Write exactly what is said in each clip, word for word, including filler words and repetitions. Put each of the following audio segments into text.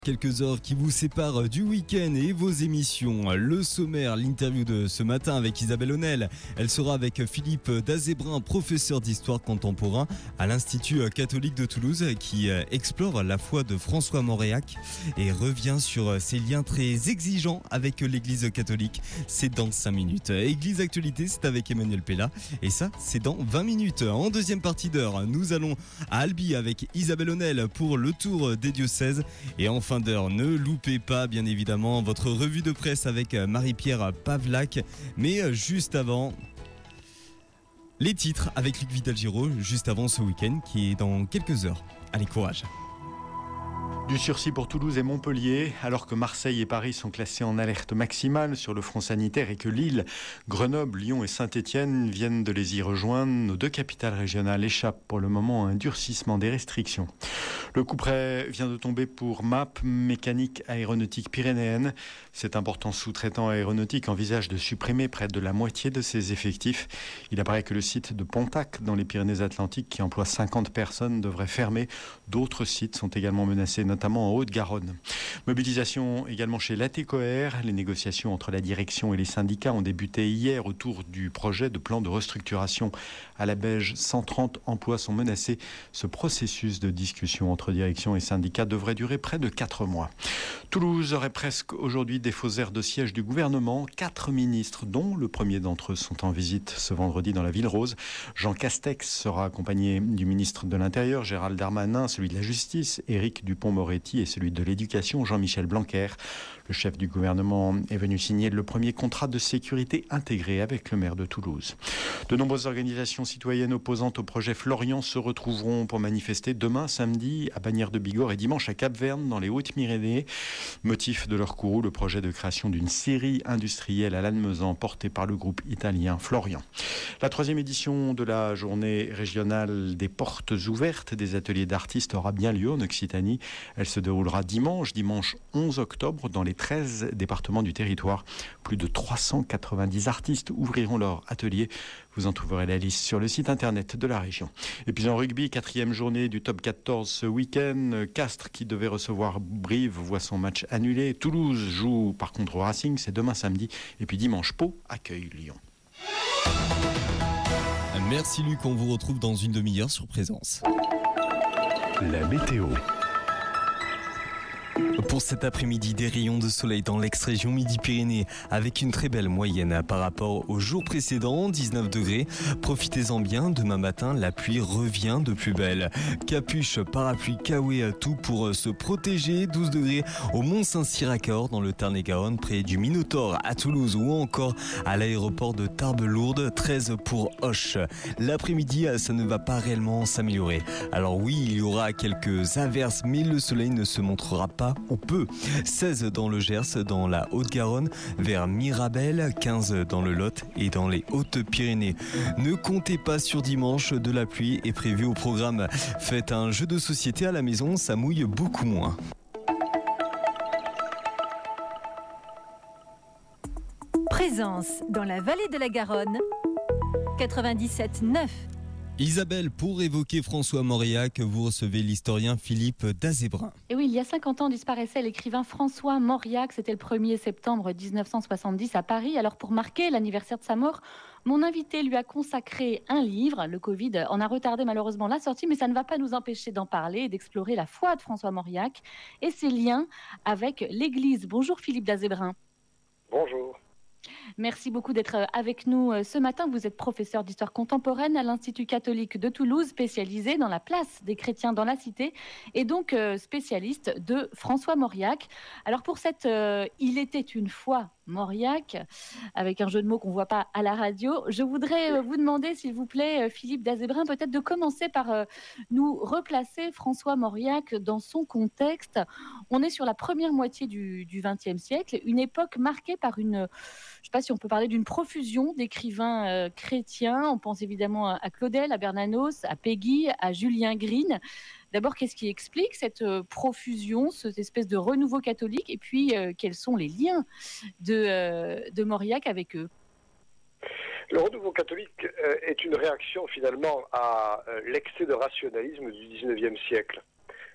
Quelques heures qui vous séparent du week-end et vos émissions. Le sommaire, l'interview de ce matin avec Isabelle Honnel. Elle sera avec Philippe Dazébrin, professeur d'histoire contemporain à l'Institut catholique de Toulouse, qui explore la foi de François Mauriac et revient sur ses liens très exigeants avec l'Église catholique. C'est dans cinq minutes. Église Actualité, c'est avec Emmanuel Pella. Et ça, c'est dans vingt minutes. En deuxième partie d'heure, nous allons à Albi avec Isabelle Honnel pour le tour des diocèses. Et enfin, fin d'heure, ne loupez pas bien évidemment votre revue de presse avec Marie-Pierre Pavlac, mais juste avant, les titres avec Luc Vidal-Giraud, juste avant ce week-end qui est dans quelques heures. Allez, courage. Du sursis pour Toulouse et Montpellier, alors que Marseille et Paris sont classés en alerte maximale sur le front sanitaire et que Lille, Grenoble, Lyon et Saint-Étienne viennent de les y rejoindre, nos deux capitales régionales échappent pour le moment à un durcissement des restrictions. Le coup près vient de tomber pour M A P, Mécanique Aéronautique Pyrénéenne. Cet important sous-traitant aéronautique envisage de supprimer près de la moitié de ses effectifs. Il apparaît que le site de Pontac, dans les Pyrénées-Atlantiques, qui emploie cinquante personnes, devrait fermer. D'autres sites sont également menacés, notamment en Haute-Garonne. Mobilisation également chez l'A T C O R. Les négociations entre la direction et les syndicats ont débuté hier autour du projet de plan de restructuration. À la Beige, cent trente emplois sont menacés. Ce processus de discussion entre direction et syndicats devrait durer près de quatre mois. Toulouse aurait presque aujourd'hui des faux airs de siège du gouvernement. Quatre ministres, dont le premier d'entre eux, sont en visite ce vendredi dans la Ville Rose. Jean Castex sera accompagné du ministre de l'Intérieur, Gérald Darmanin, celui de la Justice, Éric Dupond-Moretti, et celui de l'Éducation, Jean-Michel Blanquer. Le chef du gouvernement est venu signer le premier contrat de sécurité intégré avec le maire de Toulouse. De nombreuses organisations citoyennes opposantes au projet Florian se retrouveront pour manifester demain, samedi, à Bagnères de Bigorre et dimanche à Cap-Verne, dans les Hautes-Pyrénées. Motif de leur courroux, le projet de création d'une scierie industrielle à Lannemezan portée par le groupe italien Florian. La troisième édition de la journée régionale des portes ouvertes des ateliers d'artistes aura bien lieu en Occitanie. Elle se déroulera dimanche, dimanche onze octobre, dans les treize départements du territoire. Plus de trois cent quatre-vingt-dix artistes ouvriront leur atelier. Vous en trouverez la liste sur le site internet de la région. Et puis en rugby, quatrième journée du top quatorze ce week-end. Castres, qui devait recevoir Brive, voit son match annulé. Toulouse joue par contre au Racing, c'est demain samedi. Et puis dimanche, Pau accueille Lyon. Merci Luc, on vous retrouve dans une demi-heure sur Présence. La météo. Pour cet après-midi, des rayons de soleil dans l'ex-région Midi-Pyrénées avec une très belle moyenne par rapport au jour précédent, dix-neuf degrés. Profitez-en bien, demain matin, la pluie revient de plus belle. Capuche, parapluie, kawaii, tout pour se protéger. douze degrés au Mont-Saint-Cyr-à-Cahors dans le Tarn-et-Garonne, près du Minotaure à Toulouse ou encore à l'aéroport de Tarbes-Lourdes, treize pour Auch. L'après-midi, ça ne va pas réellement s'améliorer. Alors oui, il y aura quelques averses, mais le soleil ne se montrera pas ou peu. seize dans le Gers, dans la Haute-Garonne, vers Mirabel, quinze dans le Lot et dans les Hautes-Pyrénées. Ne comptez pas sur dimanche, de la pluie est prévue au programme. Faites un jeu de société à la maison, ça mouille beaucoup moins. Présence dans la vallée de la Garonne, quatre-vingt-dix-sept neuf. Isabelle, pour évoquer François Mauriac, vous recevez l'historien Philippe Dazébrin. Et oui, il y a cinquante ans disparaissait l'écrivain François Mauriac. C'était le premier septembre dix-neuf cent soixante-dix à Paris. Alors pour marquer l'anniversaire de sa mort, mon invité lui a consacré un livre. Le Covid en a retardé malheureusement la sortie, mais ça ne va pas nous empêcher d'en parler et d'explorer la foi de François Mauriac et ses liens avec l'Église. Bonjour Philippe Dazébrin. Bonjour. Merci beaucoup d'être avec nous ce matin. Vous êtes professeur d'histoire contemporaine à l'Institut catholique de Toulouse, spécialisé dans la place des chrétiens dans la cité et donc spécialiste de François Mauriac. Alors pour cette euh, « Il était une fois » Mauriac, avec un jeu de mots qu'on ne voit pas à la radio, je voudrais vous demander, s'il vous plaît, Philippe Dazébrin, peut-être de commencer par euh, nous replacer François Mauriac dans son contexte. On est sur la première moitié du vingtième siècle, une époque marquée par une, je ne sais pas si on peut parler d'une profusion d'écrivains euh, chrétiens. On pense évidemment à Claudel, à Bernanos, à Péguy, à Julien Green. D'abord, qu'est-ce qui explique cette euh, profusion, cette espèce de renouveau catholique, et puis euh, quels sont les liens de, euh, de Mauriac avec eux? Le renouveau catholique euh, est une réaction finalement à euh, l'excès de rationalisme du dix-neuvième siècle.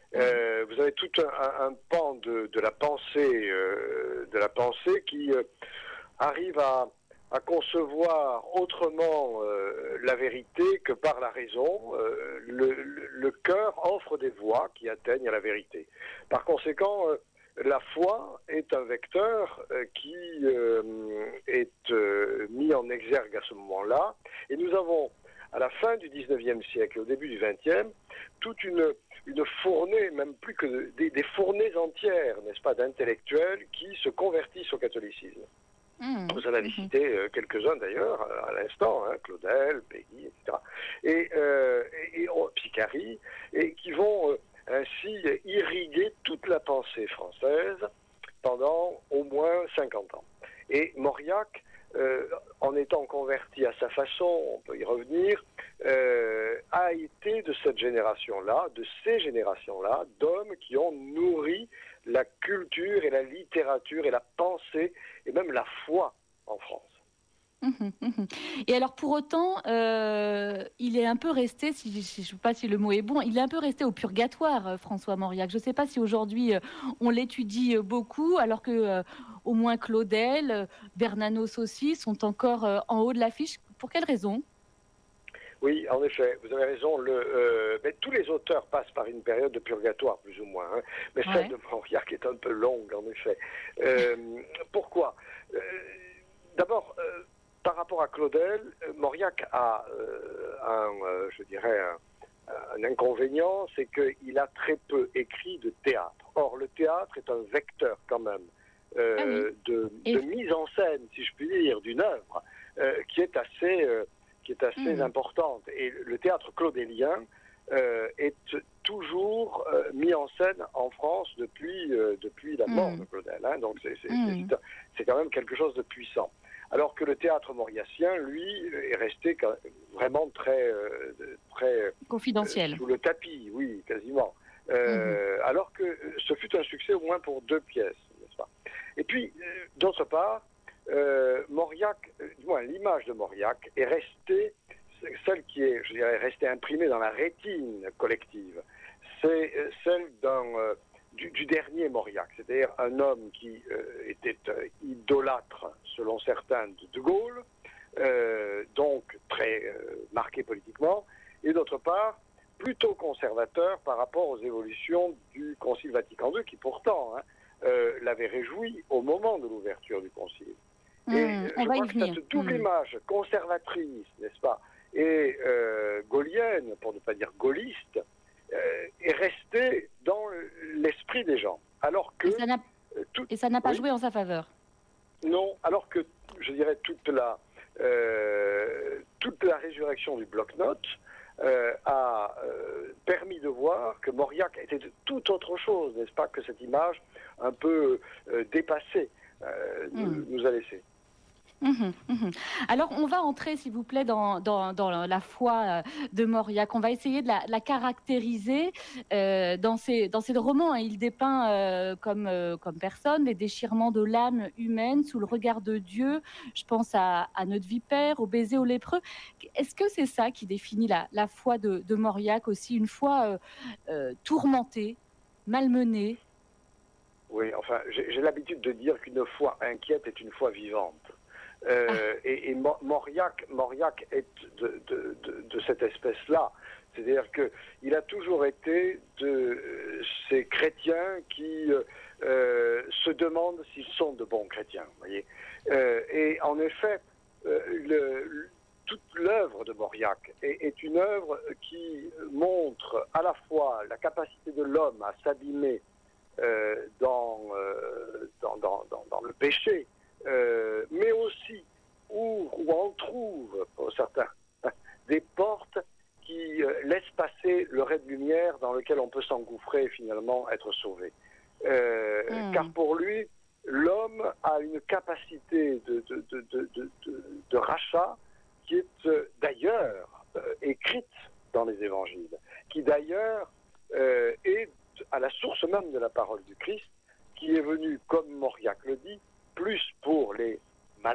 Euh, vous avez tout un, un pan de, de la pensée, euh, de la pensée qui euh, arrive à, à concevoir autrement euh, la vérité que par la raison. Euh, le, le, le cœur offre des voies qui atteignent à la vérité. Par conséquent, euh, la foi est un vecteur euh, qui euh, est euh, mis en exergue à ce moment-là. Et nous avons, à la fin du dix-neuvième siècle et au début du vingtième, toute une, une fournée, même plus que de, des, des fournées entières, n'est-ce pas, d'intellectuels qui se convertissent au catholicisme. Mmh. Vous en avez cité euh, quelques-uns d'ailleurs à l'instant, hein, Claudel, Péguy, et cetera. Et, euh, et, et oh, Picari, et qui vont euh, ainsi irriguer toute la pensée française pendant au moins cinquante ans. Et Mauriac, euh, en étant converti à sa façon, on peut y revenir, euh, a été de cette génération-là, de ces générations-là, d'hommes qui ont nourri la culture et la littérature et la pensée et même la foi en France. Mmh, mmh. Et alors pour autant, euh, il est un peu resté, si, si, je ne sais pas si le mot est bon, il est un peu resté au purgatoire, François Mauriac. Je ne sais pas si aujourd'hui euh, on l'étudie beaucoup, alors que euh, au moins Claudel, euh, Bernanos aussi sont encore euh, en haut de l'affiche. Pour quelle raison ? Oui, en effet, vous avez raison. Le, euh, mais tous les auteurs passent par une période de purgatoire, plus ou moins. Hein, mais ouais. Celle de Mauriac est un peu longue, en effet. Euh, pourquoi ? euh, D'abord, euh, par rapport à Claudel, Mauriac a euh, un, euh, je dirais, un, un inconvénient, c'est qu'il a très peu écrit de théâtre. Or, le théâtre est un vecteur, quand même, euh, ah oui. de, de mise en scène, si je puis dire, d'une œuvre, euh, qui est assez... Euh, qui est assez mmh. importante. Et le théâtre claudélien euh, est toujours euh, mis en scène en France depuis, euh, depuis la mort mmh. de Claudel. Hein. Donc c'est, c'est, mmh. c'est, c'est quand même quelque chose de puissant. Alors que le théâtre mauriacien, lui, est resté vraiment très... Euh, très confidentiel. Euh, sous le tapis, oui, quasiment. Euh, mmh. Alors que ce fut un succès au moins pour deux pièces, n'est-ce pas ? Et puis, euh, d'autre part, Euh, Mauriac, euh, du moins l'image de Mauriac est restée, celle qui est, je dirais, restée imprimée dans la rétine collective, c'est euh, celle d'un, euh, du, du dernier Mauriac, c'est-à-dire un homme qui euh, était euh, idolâtre, selon certains, de De Gaulle, euh, donc très euh, marqué politiquement, et d'autre part, plutôt conservateur par rapport aux évolutions du Concile Vatican deux, qui pourtant hein, euh, l'avait réjoui au moment de l'ouverture du Concile. Et mmh, je crois que cette double mmh. image conservatrice, n'est-ce pas, et euh, gaullienne, pour ne pas dire gaulliste, euh, est restée dans l'esprit des gens. Alors que... Et ça n'a, tout, et ça n'a pas oui, joué en sa faveur. Non, alors que, je dirais, toute la, euh, toute la résurrection du bloc-notes euh, a euh, permis de voir que Mauriac était de toute autre chose, n'est-ce pas, que cette image un peu euh, dépassée euh, mmh. nous, nous a laissé. Mmh, mmh. Alors, on va entrer, s'il vous plaît, dans, dans, dans la foi de Mauriac. On va essayer de la, la caractériser euh, dans, ses, dans ses romans. Hein. Il dépeint euh, comme, euh, comme personne les déchirements de l'âme humaine sous le regard de Dieu. Je pense à, à Notre Vipère, au baiser aux lépreux. Est-ce que c'est ça qui définit la, la foi de, de Mauriac aussi, une foi euh, euh, tourmentée, malmenée ? Oui, enfin, j'ai, j'ai l'habitude de dire qu'une foi inquiète est une foi vivante. Euh, ah. Et, et Mauriac, Mauriac est de, de, de, de cette espèce-là. C'est-à-dire qu'il a toujours été de euh, ces chrétiens qui euh, se demandent s'ils sont de bons chrétiens. Voyez. Euh, et en effet, euh, le, toute l'œuvre de Mauriac est, est une œuvre qui montre à la fois la capacité de l'homme à s'abîmer euh, dans, euh, dans, dans, dans, dans le péché, Euh, mais aussi où, où on trouve, pour certains, des portes qui euh, laissent passer le ray de lumière dans lequel on peut s'engouffrer et finalement être sauvé. Euh, mmh. Car pour lui, l'homme a une capacité de, de, de, de, de, de, de rachat qui est euh, d'ailleurs euh, écrite dans les évangiles, qui d'ailleurs euh, est à la source même de la parole du Christ, qui est venu, comme Mauriac le dit, plus pour les malades que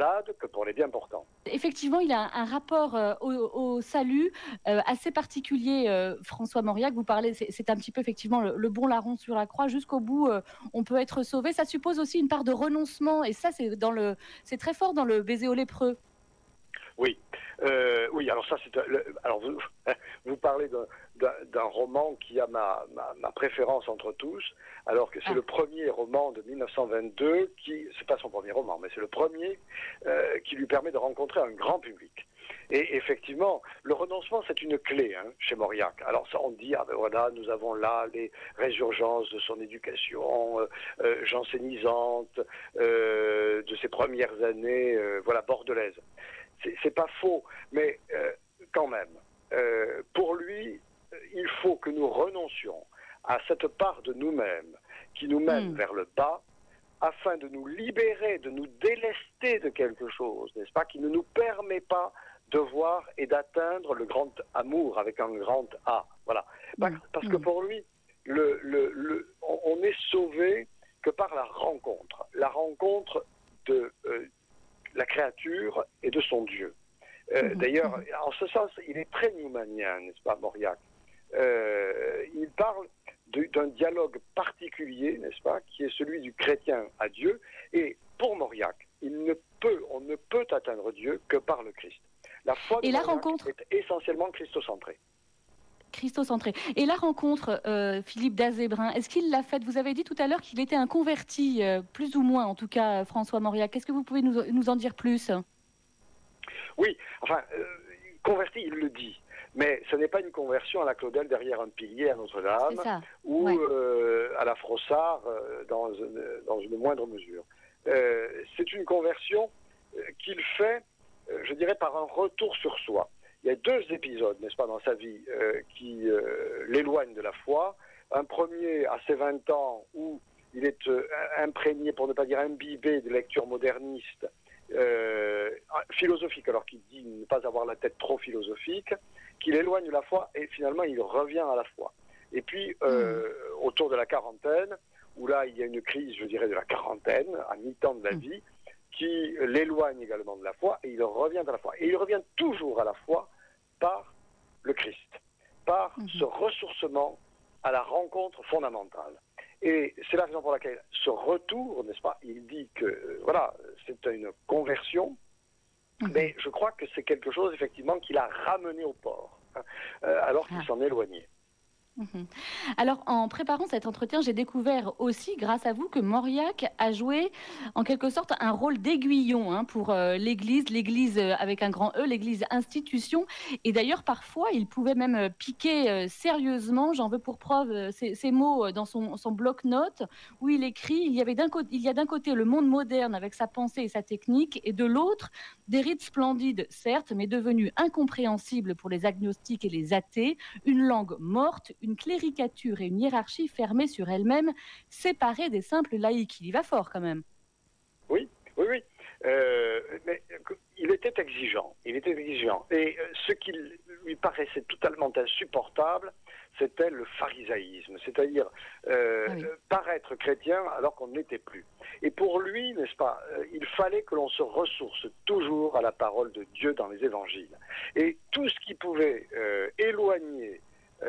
pour les bien portants. Effectivement, il a un rapport euh, au, au salut euh, assez particulier, euh, François Mauriac. Vous parlez, c'est, c'est un petit peu effectivement le, le bon larron sur la croix. Jusqu'au bout, euh, on peut être sauvé. Ça suppose aussi une part de renoncement, et ça, c'est dans le, c'est très fort dans le baiser aux lépreux. Oui, euh, oui. Alors ça, c'est le, alors vous, vous parlez d'un, d'un, d'un roman qui a ma, ma, ma préférence entre tous, alors que c'est ah. le premier roman de dix-neuf cent vingt-deux qui, c'est pas son premier roman, mais c'est le premier euh, qui lui permet de rencontrer un grand public. Et effectivement, le renoncement, c'est une clé hein, chez Mauriac. Alors ça, on dit, ah ben voilà, nous avons là les résurgences de son éducation euh, euh, jansénisante, euh, de ses premières années, euh, voilà, bordelaises. C'est, c'est pas faux, mais euh, quand même, euh, pour lui, il faut que nous renoncions à cette part de nous-mêmes qui nous mène mmh. vers le bas, afin de nous libérer, de nous délester de quelque chose, n'est-ce pas, qui ne nous permet pas de voir et d'atteindre le grand amour avec un grand A. Voilà. Mmh. Parce que pour lui, le, le, le, on n'est sauvé que par la rencontre, la rencontre de euh, la créature et de son Dieu. Euh, mmh. D'ailleurs, en ce sens, il est très newmanien, n'est-ce pas, Mauriac ? euh, Il parle de, d'un dialogue particulier, n'est-ce pas, qui est celui du chrétien à Dieu. Et pour Mauriac, il ne peut, on ne peut atteindre Dieu que par le Christ. La foi de et la Mauriac rencontre est essentiellement christocentrée. Christocentré. Et la rencontre, euh, Philippe Dazébrin, est-ce qu'il l'a faite ? Vous avez dit tout à l'heure qu'il était un converti, euh, plus ou moins en tout cas, François Mauriac. Qu'est-ce que vous pouvez nous, nous en dire plus ? Oui, enfin, euh, converti, il le dit. Mais ce n'est pas une conversion à la Claudel derrière un pilier à Notre-Dame ou ouais. euh, à la Frossard euh, dans, une, dans une moindre mesure. Euh, c'est une conversion euh, qu'il fait, euh, je dirais, par un retour sur soi. Il y a deux épisodes, n'est-ce pas, dans sa vie euh, qui euh, l'éloignent de la foi. Un premier à ses vingt ans où il est euh, imprégné, pour ne pas dire imbibé, de lectures modernistes, euh, philosophiques, alors qu'il dit ne pas avoir la tête trop philosophique, qu'il éloigne de la foi et finalement il revient à la foi. Et puis euh, mmh. autour de la quarantaine, où là il y a une crise, je dirais, de la quarantaine, à mi-temps de la vie, qui l'éloigne également de la foi, et il revient à la foi. Et il revient toujours à la foi par le Christ, par mmh. ce ressourcement à la rencontre fondamentale. Et c'est la raison pour laquelle ce retour, n'est-ce pas, il dit que, euh, voilà, c'est une conversion, mmh. mais je crois que c'est quelque chose, effectivement, qu'il a ramené au port, hein, euh, alors qu'il ah. s'en éloignait. Mmh. Alors, en préparant cet entretien, j'ai découvert aussi, grâce à vous, que Mauriac a joué en quelque sorte un rôle d'aiguillon hein, pour euh, l'Église, l'Église euh, avec un grand E, l'Église institution. Et d'ailleurs, parfois, il pouvait même euh, piquer euh, sérieusement, j'en veux pour preuve euh, ces, ces mots euh, dans son, son bloc-notes, où il écrit il y, avait d'un côté, il y a d'un côté le monde moderne avec sa pensée et sa technique, et de l'autre, des rites splendides, certes, mais devenus incompréhensibles pour les agnostiques et les athées, une langue morte, une cléricature et une hiérarchie fermée sur elle-même, séparée des simples laïcs. Il y va fort quand même. Oui, oui, oui. Euh, mais il était exigeant. Il était exigeant. Et ce qui lui paraissait totalement insupportable, c'était le pharisaïsme, c'est-à-dire euh, ah oui. paraître chrétien alors qu'on ne l'était plus. Et pour lui, n'est-ce pas, euh, il fallait que l'on se ressource toujours à la parole de Dieu dans les évangiles. Et tout ce qui pouvait euh, éloigner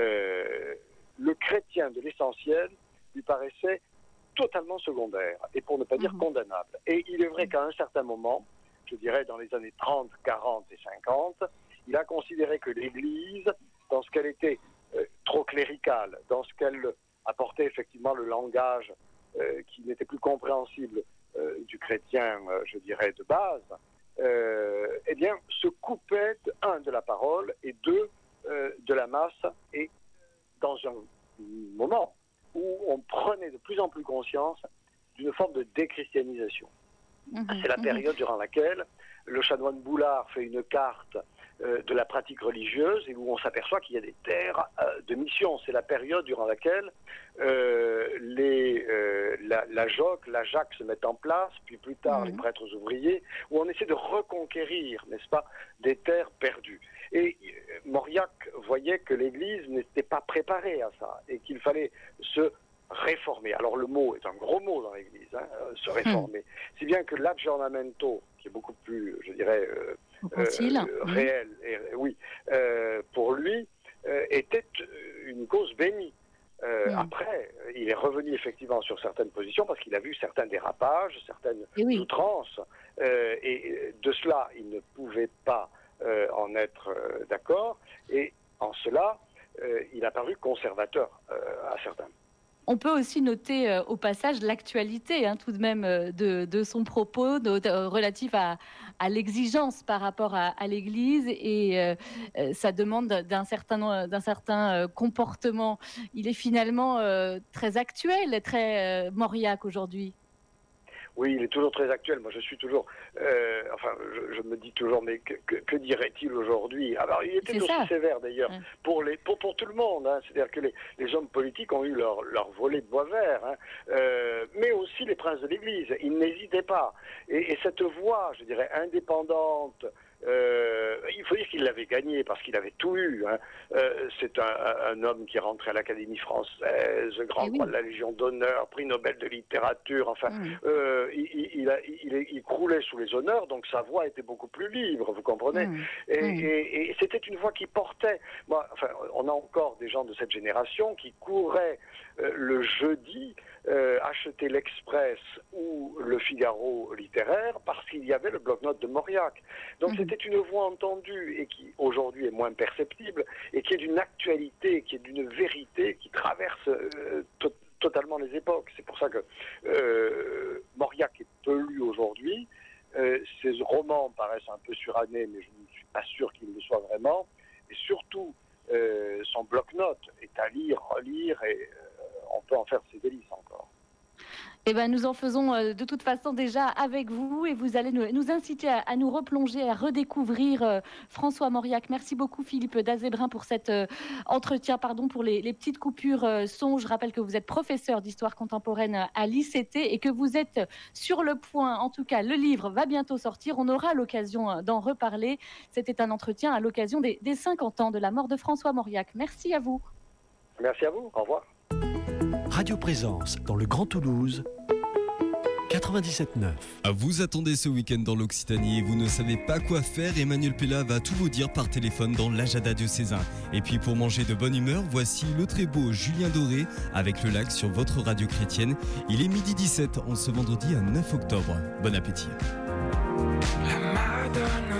Euh, le chrétien de l'essentiel lui paraissait totalement secondaire et pour ne pas dire mmh. condamnable. Et il est vrai qu'à un certain moment, je dirais dans les années trente, quarante et cinquante, il a considéré que l'Église, dans ce qu'elle était euh, trop cléricale, dans ce qu'elle apportait effectivement le langage euh, qui n'était plus compréhensible euh, du chrétien, euh, je dirais, de base, euh, eh bien, se coupait, un, de la parole et deux, Euh, de la masse, et dans un moment où on prenait de plus en plus conscience d'une forme de déchristianisation. Mmh, C'est la période mmh. durant laquelle le chanoine Boulard fait une carte euh, de la pratique religieuse et où on s'aperçoit qu'il y a des terres euh, de mission. C'est la période durant laquelle euh, les, euh, la, la J O C, la J A C se mettent en place, puis plus tard mmh. les prêtres ouvriers, où on essaie de reconquérir, n'est-ce pas, des terres perdues. Et Mauriac voyait que l'Église n'était pas préparée à ça et qu'il fallait se réformer. Alors le mot est un gros mot dans l'Église, hein, se réformer. Mmh. Si bien que l'aggiornamento, qui est beaucoup plus, je dirais, euh, euh, euh, réel, et, oui, euh, pour lui, euh, était une cause bénie. Euh, mmh. Après, il est revenu effectivement sur certaines positions parce qu'il a vu certains dérapages, certaines oui. outrances, euh, et de cela, il ne pouvait pas euh, en être euh, d'accord, et en cela, euh, il a paru conservateur euh, à certains. On peut aussi noter euh, au passage l'actualité hein, tout de même euh, de, de son propos de, de, relatif à, à l'exigence par rapport à, à l'Église et euh, euh, sa demande d'un certain, d'un certain euh, comportement. Il est finalement euh, très actuel, très euh, Mauriac aujourd'hui. Oui, il est toujours très actuel. Moi, je suis toujours... Euh, enfin, je, je me dis toujours, mais que, que, que dirait-il aujourd'hui? Alors, il était aussi ça. sévère, d'ailleurs, ouais. pour, les, pour, pour tout le monde. Hein. C'est-à-dire que les, les hommes politiques ont eu leur, leur volet de bois vert, hein. euh, mais aussi les princes de l'Église. Ils n'hésitaient pas. Et, et cette voix, je dirais, indépendante... Euh, il faut dire qu'il l'avait gagné parce qu'il avait tout eu. Hein. Euh, c'est un, un homme qui est rentré à l'Académie française, grand croix oui. de la Légion d'honneur, prix Nobel de littérature. Enfin, mmh. euh, il, il, a, il, il croulait sous les honneurs, donc sa voix était beaucoup plus libre, vous comprenez. Mmh. Et, mmh. et, et c'était une voix qui portait. Moi, enfin, on a encore des gens de cette génération qui couraient euh, le jeudi. Euh, acheter l'Express ou le Figaro littéraire parce qu'il y avait le bloc-notes de Mauriac. Donc mmh. c'était une voix entendue et qui aujourd'hui est moins perceptible et qui est d'une actualité, qui est d'une vérité qui traverse euh, to- totalement les époques. C'est pour ça que euh, Mauriac est peu lu aujourd'hui. Euh, ses romans paraissent un peu surannés, mais je ne suis pas sûr qu'il le soit vraiment. Et surtout, euh, son bloc-notes est à lire, relire et on peut en faire ses délices encore. Eh ben, nous en faisons euh, de toute façon déjà avec vous et vous allez nous, nous inciter à, à nous replonger, à redécouvrir euh, François Mauriac. Merci beaucoup Philippe Dazébrin pour cet euh, entretien, pardon, pour les, les petites coupures euh, son. Je rappelle que vous êtes professeur d'histoire contemporaine à l'I C T et que vous êtes sur le point, en tout cas le livre va bientôt sortir, on aura l'occasion d'en reparler. C'était un entretien à l'occasion des, des cinquante ans de la mort de François Mauriac. Merci à vous. Merci à vous, au revoir. Radio Présence dans le Grand Toulouse, quatre-vingt-dix-sept neuf. Vous attendez ce week-end dans l'Occitanie et vous ne savez pas quoi faire, Emmanuel Pella va tout vous dire par téléphone dans l'Agenda diocésain. Et puis pour manger de bonne humeur, voici le très beau Julien Doré avec le lac sur votre radio chrétienne. Il est midi dix-sept en ce vendredi neuf octobre. Bon appétit. La Madone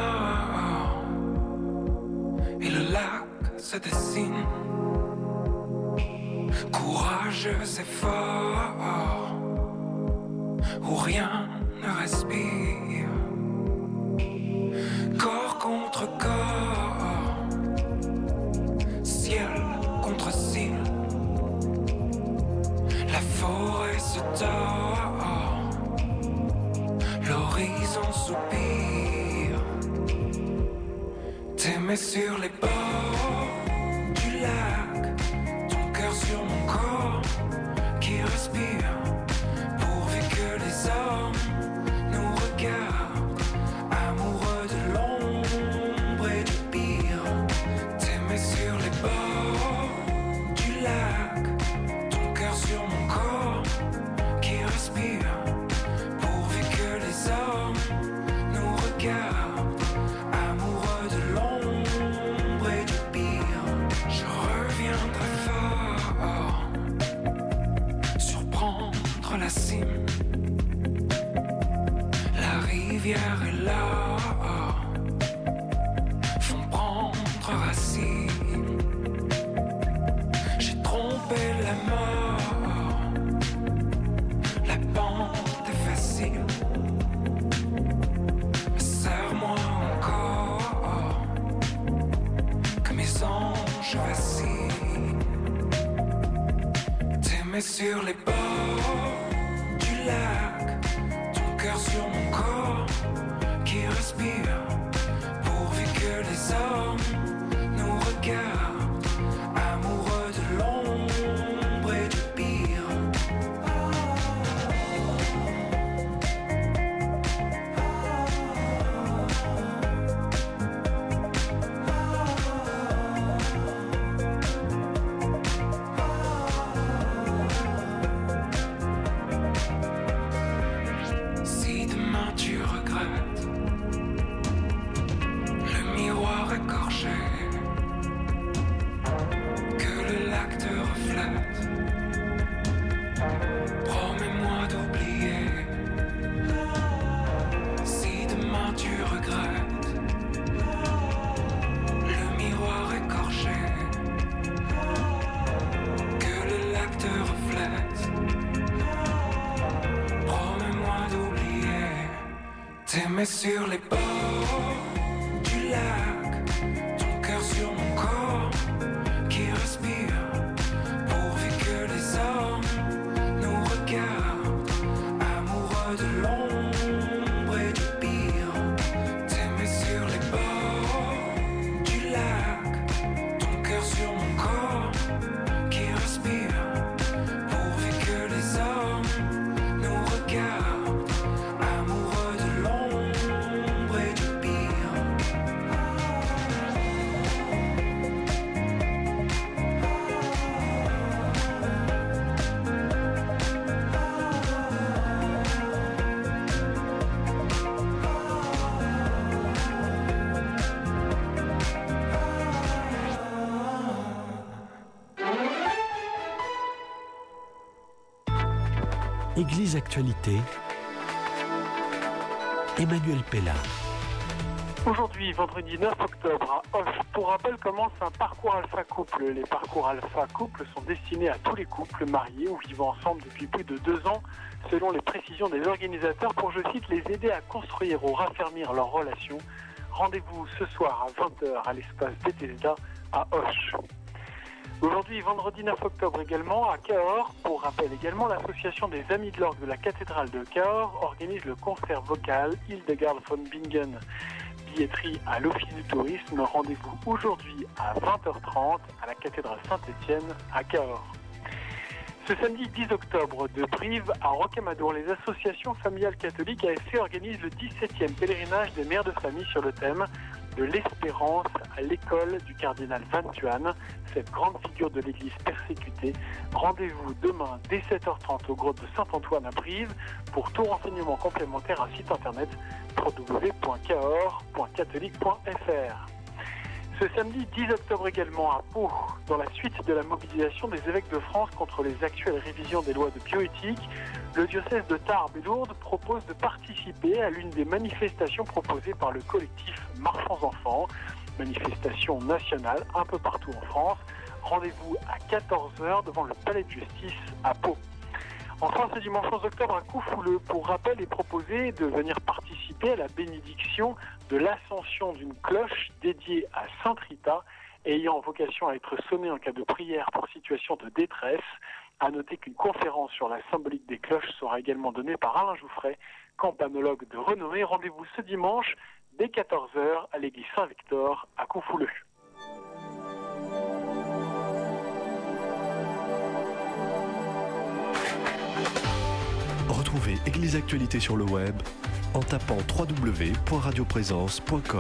au nord et le lac se dessine. Courageux et fort, où rien ne respire. Corps contre corps, ciel contre ciel. La forêt se tord, l'horizon soupire. T'aimer sur les bords du lac, sur mon corps qui respire, pourvu que les hommes nous regardent, amoureux de l'ombre et du pire. T'aimer sur les bords du lac, ton cœur sur mon corps qui respire, pourvu que les hommes nous regardent, amoureux de l'ombre et du pire. Je reviendrai fort, surprendre la cime. La rivière est là, font prendre racine. J'ai trompé la mort, la pente est facile. Serre-moi encore, que mes anges vacillent. T'aimer sur les bords du lac, ton cœur sur mon corps qui respire, pourvu que les hommes nous regardent, amoureux de l'ombre et du pire. T'aimais sur les bords du lac, ton cœur sur mon corps qui respire, pourvu que les hommes nous regardent, amoureux de l'ombre et du pire. T'aimais sur les bords du lac, ton cœur sur mon corps qui respire, pourvu que les hommes nous regardent. Église Actualité, Emmanuel Pella. Aujourd'hui, vendredi neuf octobre, à Auch, pour rappel, commence un parcours Alpha Couple. Les parcours Alpha Couple sont destinés à tous les couples mariés ou vivant ensemble depuis plus de deux ans, selon les précisions des organisateurs, pour, je cite, les aider à construire ou raffermir leur relation. Rendez-vous ce soir à vingt heures à l'espace Bethesda à Auch. Aujourd'hui, vendredi neuf octobre également, à Cahors, pour rappel également, l'association des Amis de l'Orgue de la cathédrale de Cahors organise le concert vocal Hildegard von Bingen. Billetterie à l'Office du tourisme. Rendez-vous aujourd'hui à vingt heures trente à la cathédrale Saint-Étienne à Cahors. Ce samedi dix octobre, de Brive à Rocamadour, les associations familiales catholiques A F C organisent le dix-septième pèlerinage des mères de famille sur le thème de l'espérance à l'école du cardinal Van Thuan, cette grande figure de l'église persécutée. Rendez-vous demain dès sept heures trente au grotte de Saint-Antoine à Brive. Pour tout renseignement complémentaire, un site internet w w w point cahors point catholique point f r. Ce samedi dix octobre également à Pau, dans la suite de la mobilisation des évêques de France contre les actuelles révisions des lois de bioéthique, le diocèse de Tarbes et Lourdes propose de participer à l'une des manifestations proposées par le collectif Marchons Enfants, manifestation nationale un peu partout en France. Rendez-vous à quatorze heures devant le palais de justice à Pau. Enfin, ce dimanche onze octobre, à Coufouleux, pour rappel, est proposé de venir participer à la bénédiction de l'ascension d'une cloche dédiée à Sainte Rita, ayant vocation à être sonnée en cas de prière pour situation de détresse. À noter qu'une conférence sur la symbolique des cloches sera également donnée par Alain Jouffret, campanologue de renommée. Rendez-vous ce dimanche dès quatorze heures à l'église Saint-Victor à Coufouleux. Retrouvez Église Actualité sur le web en tapant w w w point radio présence point com.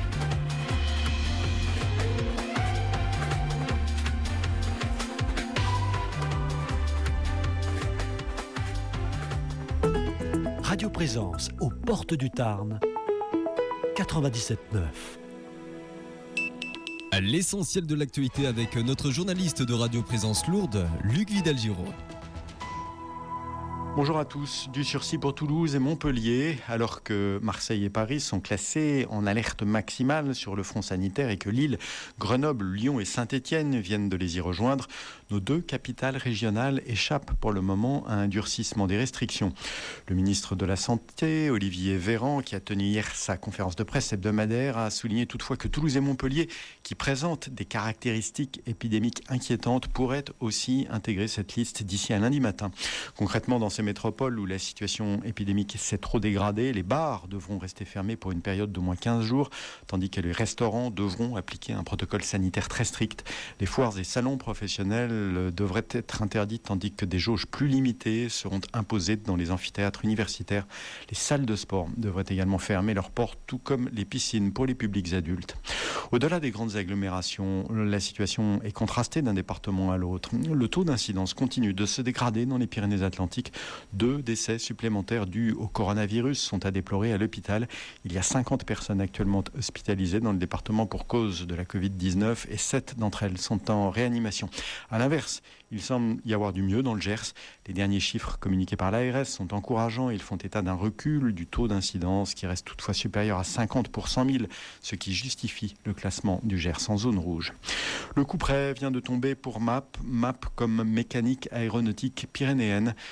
Radio Présence aux portes du Tarn, quatre-vingt-dix-sept neuf. L'essentiel de l'actualité avec notre journaliste de Radio Présence Lourdes, Luc Vidal-Giraud. Bonjour à tous. Du sursis pour Toulouse et Montpellier, alors que Marseille et Paris sont classés en alerte maximale sur le front sanitaire et que Lille, Grenoble, Lyon et Saint-Étienne viennent de les y rejoindre. Nos deux capitales régionales échappent pour le moment à un durcissement des restrictions. Le ministre de la Santé, Olivier Véran, qui a tenu hier sa conférence de presse hebdomadaire, a souligné toutefois que Toulouse et Montpellier, qui présentent des caractéristiques épidémiques inquiétantes, pourraient aussi intégrer cette liste d'ici à lundi matin. Concrètement, dans ces métropoles où la situation épidémique s'est trop dégradée, les bars devront rester fermés pour une période d'au moins quinze jours, tandis que les restaurants devront appliquer un protocole sanitaire très strict. Les foires et salons professionnels devraient être interdits, tandis que des jauges plus limitées seront imposées dans les amphithéâtres universitaires. Les salles de sport devraient également fermer leurs portes, tout comme les piscines pour les publics adultes. Au-delà des grandes agglomérations, la situation est contrastée d'un département à l'autre. Le taux d'incidence continue de se dégrader dans les Pyrénées-Atlantiques. Deux décès supplémentaires dus au coronavirus sont à déplorer à l'hôpital. Il y a cinquante personnes actuellement hospitalisées dans le département pour cause de la covid dix-neuf et sept d'entre elles sont en réanimation. À l'inverse, il semble y avoir du mieux dans le Gers. Les derniers chiffres communiqués par l'A R S sont encourageants. Ils font état d'un recul du taux d'incidence qui reste toutefois supérieur à cinquante pour cent mille, ce qui justifie le classement du Gers en zone rouge. Le coup près vient de tomber pour M A P. M A P comme mécanique aéronautique pyrénéenne. C'est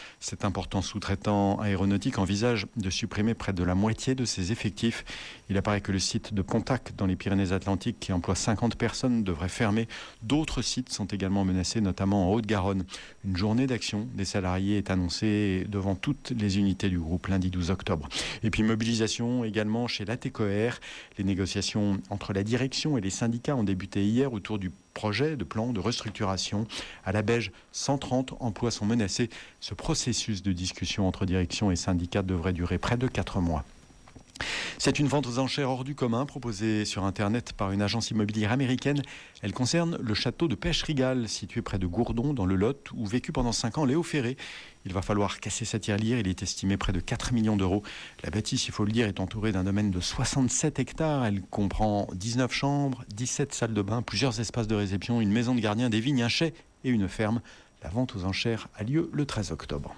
important sous-traitant aéronautique envisage de supprimer près de la moitié de ses effectifs. Il apparaît que le site de Pontac dans les Pyrénées-Atlantiques, qui emploie cinquante personnes, devrait fermer. D'autres sites sont également menacés, notamment en Haute-Garonne. Une journée d'action des salariés est annoncée devant toutes les unités du groupe lundi douze octobre. Et puis mobilisation également chez l'A T C O R. Les négociations entre la direction et les syndicats ont débuté hier autour du projet de plan de restructuration. À la Beige, cent trente emplois sont menacés. Ce processus de discussion entre direction et syndicats devrait durer près de quatre mois. C'est une vente aux enchères hors du commun proposée sur Internet par une agence immobilière américaine. Elle concerne le château de Pêche-Rigal, situé près de Gourdon, dans le Lot, où vécut pendant cinq ans Léo Ferré. Il va falloir casser sa tirelire. Il est estimé près de quatre millions d'euros. La bâtisse, il faut le dire, est entourée d'un domaine de soixante-sept hectares. Elle comprend dix-neuf chambres, dix-sept salles de bain, plusieurs espaces de réception, une maison de gardien, des vignes, un chai et une ferme. La vente aux enchères a lieu le treize octobre.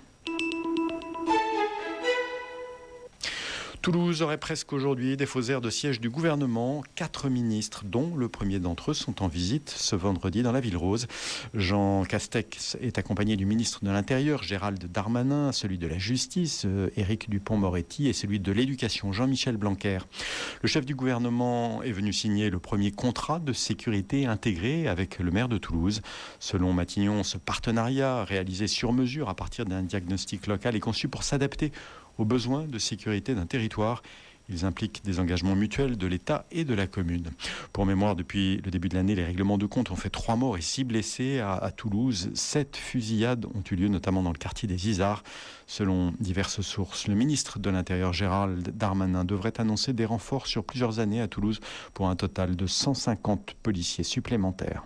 Toulouse aurait presque aujourd'hui des faux airs de siège du gouvernement. Quatre ministres, dont le premier d'entre eux, sont en visite ce vendredi dans la Ville Rose. Jean Castex est accompagné du ministre de l'Intérieur, Gérald Darmanin, celui de la Justice, Éric Dupond-Moretti, et celui de l'Éducation, Jean-Michel Blanquer. Le chef du gouvernement est venu signer le premier contrat de sécurité intégré avec le maire de Toulouse. Selon Matignon, ce partenariat, réalisé sur mesure à partir d'un diagnostic local, est conçu pour s'adapter aux besoins de sécurité d'un territoire. Ils impliquent des engagements mutuels de l'État et de la commune. Pour mémoire, depuis le début de l'année, les règlements de compte ont fait trois morts et six blessés à, à Toulouse. Sept fusillades ont eu lieu, notamment dans le quartier des Isards. Selon diverses sources, le ministre de l'Intérieur, Gérald Darmanin, devrait annoncer des renforts sur plusieurs années à Toulouse pour un total de cent cinquante policiers supplémentaires.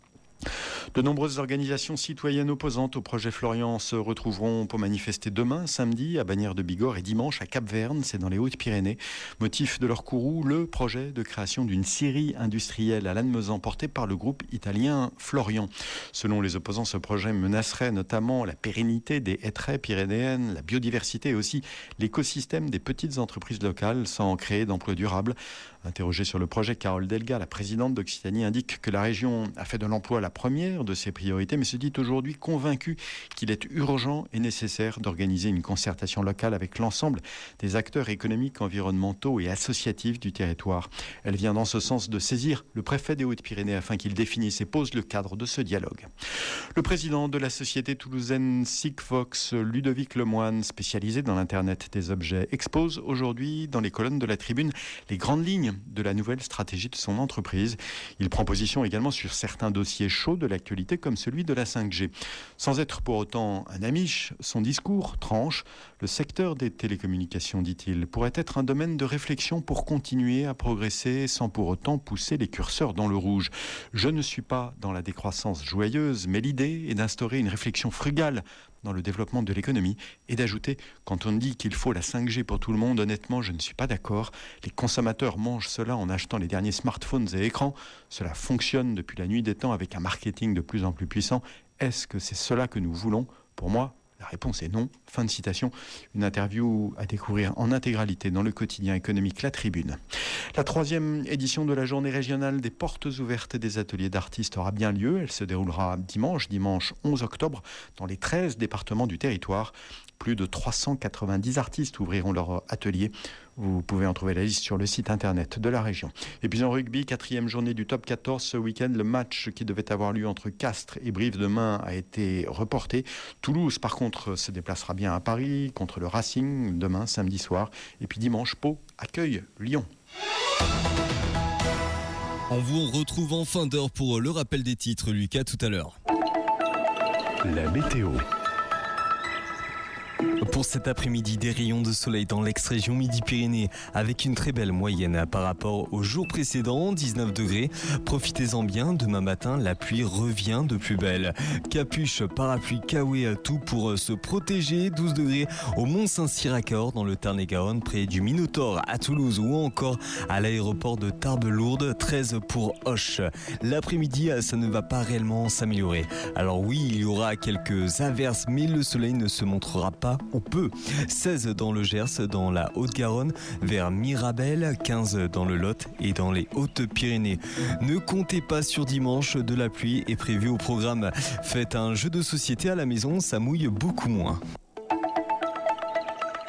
De nombreuses organisations citoyennes opposantes au projet Florian se retrouveront pour manifester demain, samedi, à Bagnères de Bigorre et dimanche à Cap-Verne, c'est dans les Hautes-Pyrénées. Motif de leur courroux, le projet de création d'une scierie industrielle à Lannemezan porté par le groupe italien Florian. Selon les opposants, ce projet menacerait notamment la pérennité des hêtraies pyrénéennes, la biodiversité et aussi l'écosystème des petites entreprises locales sans créer d'emplois durables. Interrogée sur le projet, Carole Delga, la présidente d'Occitanie, indique que la région a fait de l'emploi la première de ses priorités, mais se dit aujourd'hui convaincue qu'il est urgent et nécessaire d'organiser une concertation locale avec l'ensemble des acteurs économiques, environnementaux et associatifs du territoire. Elle vient dans ce sens de saisir le préfet des Hautes-Pyrénées afin qu'il définisse et pose le cadre de ce dialogue. Le président de la société toulousaine Sigfox, Ludovic Lemoine, spécialisé dans l'Internet des objets, expose aujourd'hui dans les colonnes de la Tribune les grandes lignes de la nouvelle stratégie de son entreprise. Il prend position également sur certains dossiers chauds de l'actualité comme celui de la cinq G. Sans être pour autant un amiche, son discours tranche. Le secteur des télécommunications, dit-il, pourrait être un domaine de réflexion pour continuer à progresser sans pour autant pousser les curseurs dans le rouge. Je ne suis pas dans la décroissance joyeuse, mais l'idée est d'instaurer une réflexion frugale dans le développement de l'économie et d'ajouter, quand on dit qu'il faut la cinq G pour tout le monde, honnêtement, je ne suis pas d'accord. Les consommateurs mangent cela en achetant les derniers smartphones et écrans. Cela fonctionne depuis la nuit des temps avec un marketing de plus en plus puissant. Est-ce que c'est cela que nous voulons ? Pour moi, la réponse est non. Fin de citation. Une interview à découvrir en intégralité dans le quotidien économique La Tribune. La troisième édition de la journée régionale des portes ouvertes des ateliers d'artistes aura bien lieu. Elle se déroulera dimanche, dimanche onze octobre, dans les treize départements du territoire. Plus de trois cent quatre-vingt-dix artistes ouvriront leur atelier. Vous pouvez en trouver la liste sur le site internet de la région. Et puis en rugby, quatrième journée du top quatorze ce week-end. Le match qui devait avoir lieu entre Castres et Brive demain a été reporté. Toulouse, par contre, se déplacera bien à Paris contre le Racing demain, samedi soir. Et puis dimanche, Pau accueille Lyon. On vous retrouve en fin d'heure pour le rappel des titres. Lucas, tout à l'heure. La météo. Pour cet après-midi, des rayons de soleil dans l'ex-région Midi-Pyrénées avec une très belle moyenne par rapport au jour précédent, dix-neuf degrés. Profitez-en bien, demain matin, la pluie revient de plus belle. Capuche, parapluie, kawaii, tout pour se protéger. douze degrés au Mont-Saint-Cyr-à-Cahors dans le Tarn-et-Garonne, près du Minotaure à Toulouse ou encore à l'aéroport de Tarbes-Lourdes. treize pour Auch. L'après-midi, ça ne va pas réellement s'améliorer. Alors oui, il y aura quelques averses, mais le soleil ne se montrera pas ou peu. seize dans le Gers, dans la Haute-Garonne, vers Mirabel, quinze dans le Lot et dans les Hautes-Pyrénées. Ne comptez pas sur dimanche, de la pluie est prévue au programme. Faites un jeu de société à la maison, ça mouille beaucoup moins.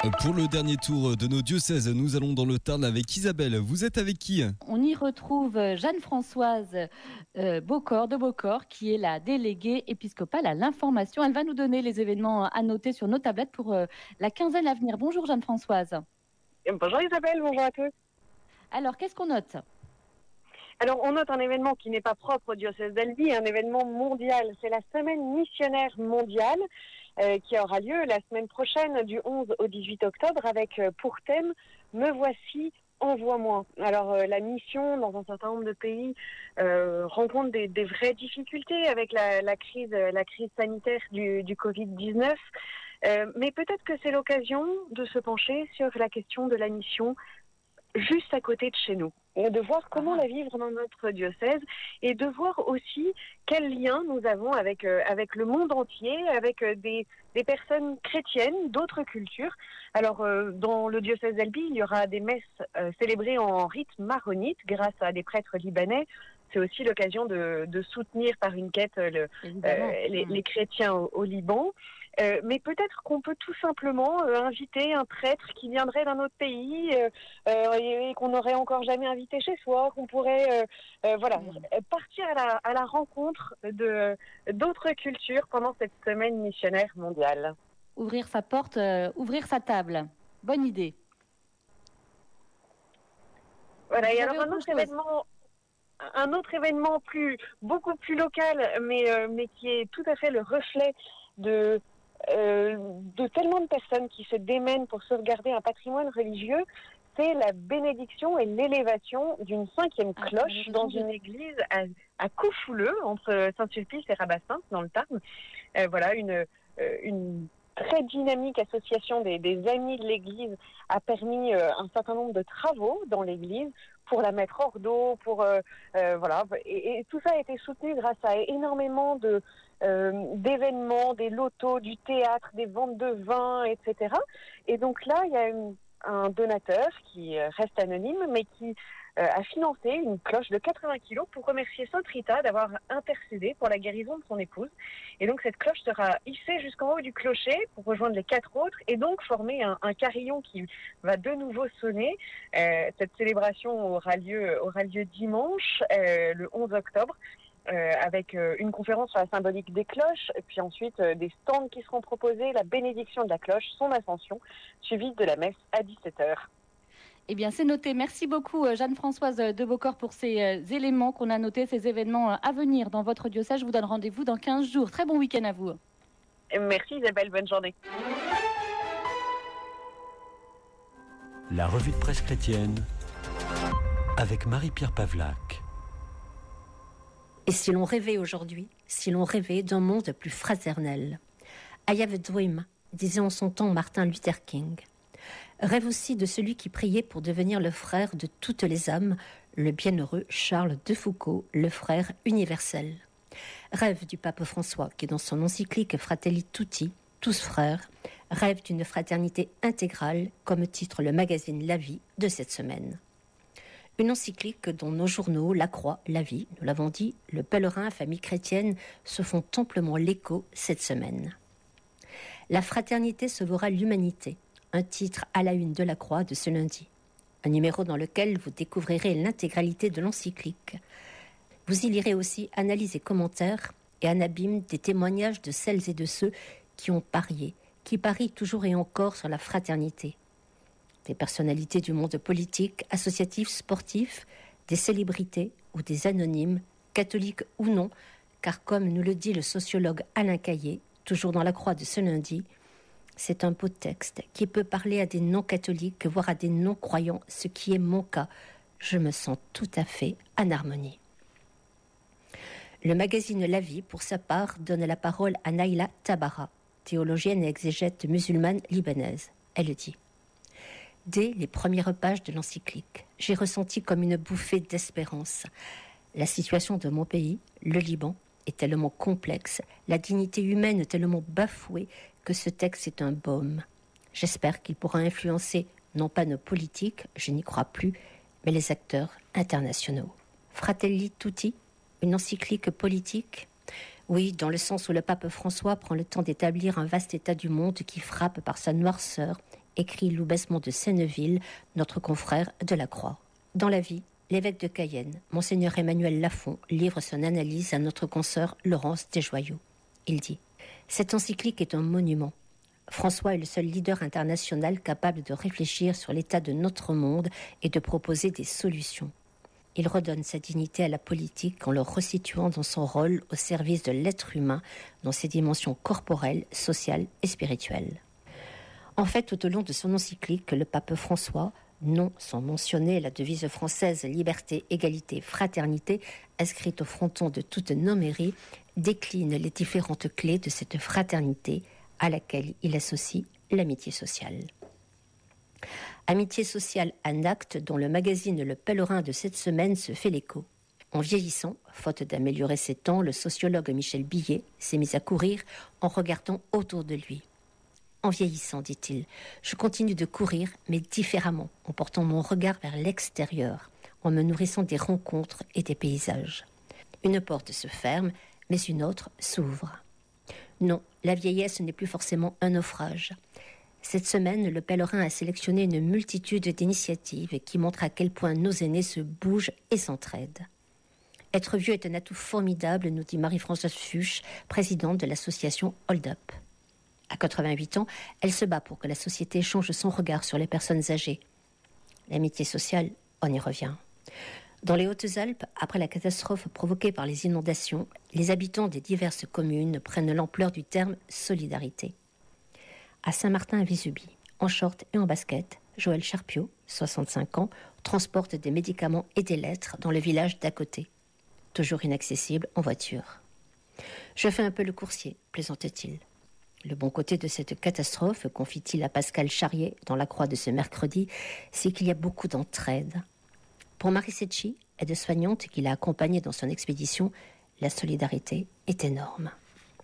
Pour le dernier tour de nos diocèses, nous allons dans le Tarn avec Isabelle. Vous êtes avec qui ? On y retrouve Jeanne-Françoise euh, Beaucorps de Beaucorps, qui est la déléguée épiscopale à l'information. Elle va nous donner les événements à noter sur nos tablettes pour euh, la quinzaine à venir. Bonjour Jeanne-Françoise. Bonjour Isabelle, bonjour à tous. Alors, qu'est-ce qu'on note ? Alors, on note un événement qui n'est pas propre au diocèse d'Albi, un événement mondial. C'est la semaine missionnaire mondiale euh, qui aura lieu la semaine prochaine du onze au dix-huit octobre avec euh, pour thème « Me voici, envoie-moi ». Alors, euh, la mission dans un certain nombre de pays euh, rencontre des, des vraies difficultés avec la, la, crise, la crise sanitaire du, du covid dix-neuf. Euh, mais peut-être que c'est l'occasion de se pencher sur la question de la mission juste à côté de chez nous, et de voir comment la vivre dans notre diocèse et de voir aussi quel lien nous avons avec, euh, avec le monde entier, avec euh, des, des personnes chrétiennes d'autres cultures. Alors, euh, dans le diocèse d'Albi, il y aura des messes euh, célébrées en rite maronite grâce à des prêtres libanais. C'est aussi l'occasion de, de soutenir par une quête le, euh, les, les chrétiens au, au Liban. Euh, mais peut-être qu'on peut tout simplement euh, inviter un prêtre qui viendrait d'un autre pays euh, euh, et, et qu'on n'aurait encore jamais invité chez soi, qu'on pourrait euh, euh, voilà, mmh. partir à la, à la rencontre de, d'autres cultures pendant cette semaine missionnaire mondiale. Ouvrir sa porte, euh, ouvrir sa table. Bonne idée. Voilà, et alors un autre événement... Un autre événement plus, beaucoup plus local, mais, euh, mais qui est tout à fait le reflet de, euh, de tellement de personnes qui se démènent pour sauvegarder un patrimoine religieux, c'est la bénédiction et l'élévation d'une cinquième cloche ah, dans une église à, à Coufouleux, entre Saint-Sulpice et Rabastens, dans le Tarn. Euh, voilà, une, euh, une très dynamique association des, des amis de l'église a permis euh, un certain nombre de travaux dans l'église pour la mettre hors d'eau, pour euh, euh, voilà, et, et tout ça a été soutenu grâce à énormément de euh, d'événements, des lotos, du théâtre, des ventes de vin, et cetera. Et donc là, il y a une, un donateur qui reste anonyme, mais qui euh, a financé une cloche de quatre-vingts kilos pour remercier Sainte Rita d'avoir intercédé pour la guérison de son épouse. Et donc cette cloche sera hissée jusqu'en haut du clocher pour rejoindre les quatre autres et donc former un, un carillon qui va de nouveau sonner. Euh, cette célébration aura lieu, aura lieu dimanche, euh, le onze octobre. Euh, avec euh, une conférence sur la symbolique des cloches, et puis ensuite euh, des stands qui seront proposés, la bénédiction de la cloche, son ascension, suivie de la messe à dix-sept heures. Eh bien, c'est noté. Merci beaucoup, Jeanne-Françoise de Beaucorps, pour ces euh, éléments qu'on a notés, ces événements à venir dans votre diocèse. Je vous donne rendez-vous dans quinze jours. Très bon week-end à vous. Merci Isabelle, bonne journée. La revue de presse chrétienne avec Marie-Pierre Pavlac. Et si l'on rêvait aujourd'hui, si l'on rêvait d'un monde plus fraternel? I have a dream, disait en son temps Martin Luther King. Rêve aussi de celui qui priait pour devenir le frère de toutes les âmes, le bienheureux Charles de Foucauld, le frère universel. Rêve du pape François qui, dans son encyclique Fratelli Tutti, tous frères, rêve d'une fraternité intégrale, comme titre le magazine La Vie de cette semaine. Une encyclique dont nos journaux, La Croix, La Vie, nous l'avons dit, Le Pèlerin, Famille chrétienne, se font amplement l'écho cette semaine. La fraternité sauvera l'humanité, un titre à la une de La Croix de ce lundi. Un numéro dans lequel vous découvrirez l'intégralité de l'encyclique. Vous y lirez aussi analyses et commentaires et un abîme des témoignages de celles et de ceux qui ont parié, qui parient toujours et encore sur la fraternité. Des personnalités du monde politique, associatif, sportif, des célébrités ou des anonymes, catholiques ou non, car comme nous le dit le sociologue Alain Caillé, toujours dans La Croix de ce lundi, c'est un beau texte qui peut parler à des non-catholiques, voire à des non-croyants, ce qui est mon cas. Je me sens tout à fait en harmonie. Le magazine La Vie, pour sa part, donne la parole à Naïla Tabara, théologienne et exégète musulmane libanaise. Elle dit: dès les premières pages de l'encyclique, j'ai ressenti comme une bouffée d'espérance. La situation de mon pays, le Liban, est tellement complexe, la dignité humaine tellement bafouée que ce texte est un baume. J'espère qu'il pourra influencer non pas nos politiques, je n'y crois plus, mais les acteurs internationaux. Fratelli Tutti, une encyclique politique? Oui, dans le sens où le pape François prend le temps d'établir un vaste état du monde qui frappe par sa noirceur écrit Loup Besmont de Senneville, notre confrère de la Croix. Dans la vie, l'évêque de Cayenne, Monseigneur Emmanuel Lafont, livre son analyse à notre consoeur Laurence Desjoyaux. Il dit « Cette encyclique est un monument. François est le seul leader international capable de réfléchir sur l'état de notre monde et de proposer des solutions. Il redonne sa dignité à la politique en le resituant dans son rôle au service de l'être humain dans ses dimensions corporelles, sociales et spirituelles. » En fait, tout au long de son encyclique, le pape François, non sans mentionner la devise française « Liberté, égalité, fraternité » inscrite au fronton de toutes nos mairies, décline les différentes clés de cette fraternité à laquelle il associe l'amitié sociale. Amitié sociale en acte dont le magazine Le Pèlerin de cette semaine se fait l'écho. En vieillissant, faute d'améliorer ses temps, le sociologue Michel Billet s'est mis à courir en regardant autour de lui. En vieillissant, dit-il, je continue de courir, mais différemment, en portant mon regard vers l'extérieur, en me nourrissant des rencontres et des paysages. Une porte se ferme, mais une autre s'ouvre. Non, la vieillesse n'est plus forcément un naufrage. Cette semaine, le pèlerin a sélectionné une multitude d'initiatives qui montrent à quel point nos aînés se bougent et s'entraident. Être vieux est un atout formidable, nous dit Marie-Françoise Fuchs, présidente de l'association Hold Up. À quatre-vingt-huit ans, elle se bat pour que la société change son regard sur les personnes âgées. L'amitié sociale, on y revient. Dans les Hautes-Alpes, après la catastrophe provoquée par les inondations, les habitants des diverses communes prennent l'ampleur du terme « solidarité ». À Saint-Martin-à-Vésubie, en short et en basket, Joël Charpiot, soixante-cinq ans, transporte des médicaments et des lettres dans le village d'à côté. Toujours inaccessible en voiture. « Je fais un peu le coursier », plaisante-t-il. Le bon côté de cette catastrophe, confie-t-il à Pascal Charrier dans la Croix de ce mercredi, c'est qu'il y a beaucoup d'entraide. Pour Marie Secchi, aide-soignante qui l'a accompagnée dans son expédition, la solidarité est énorme.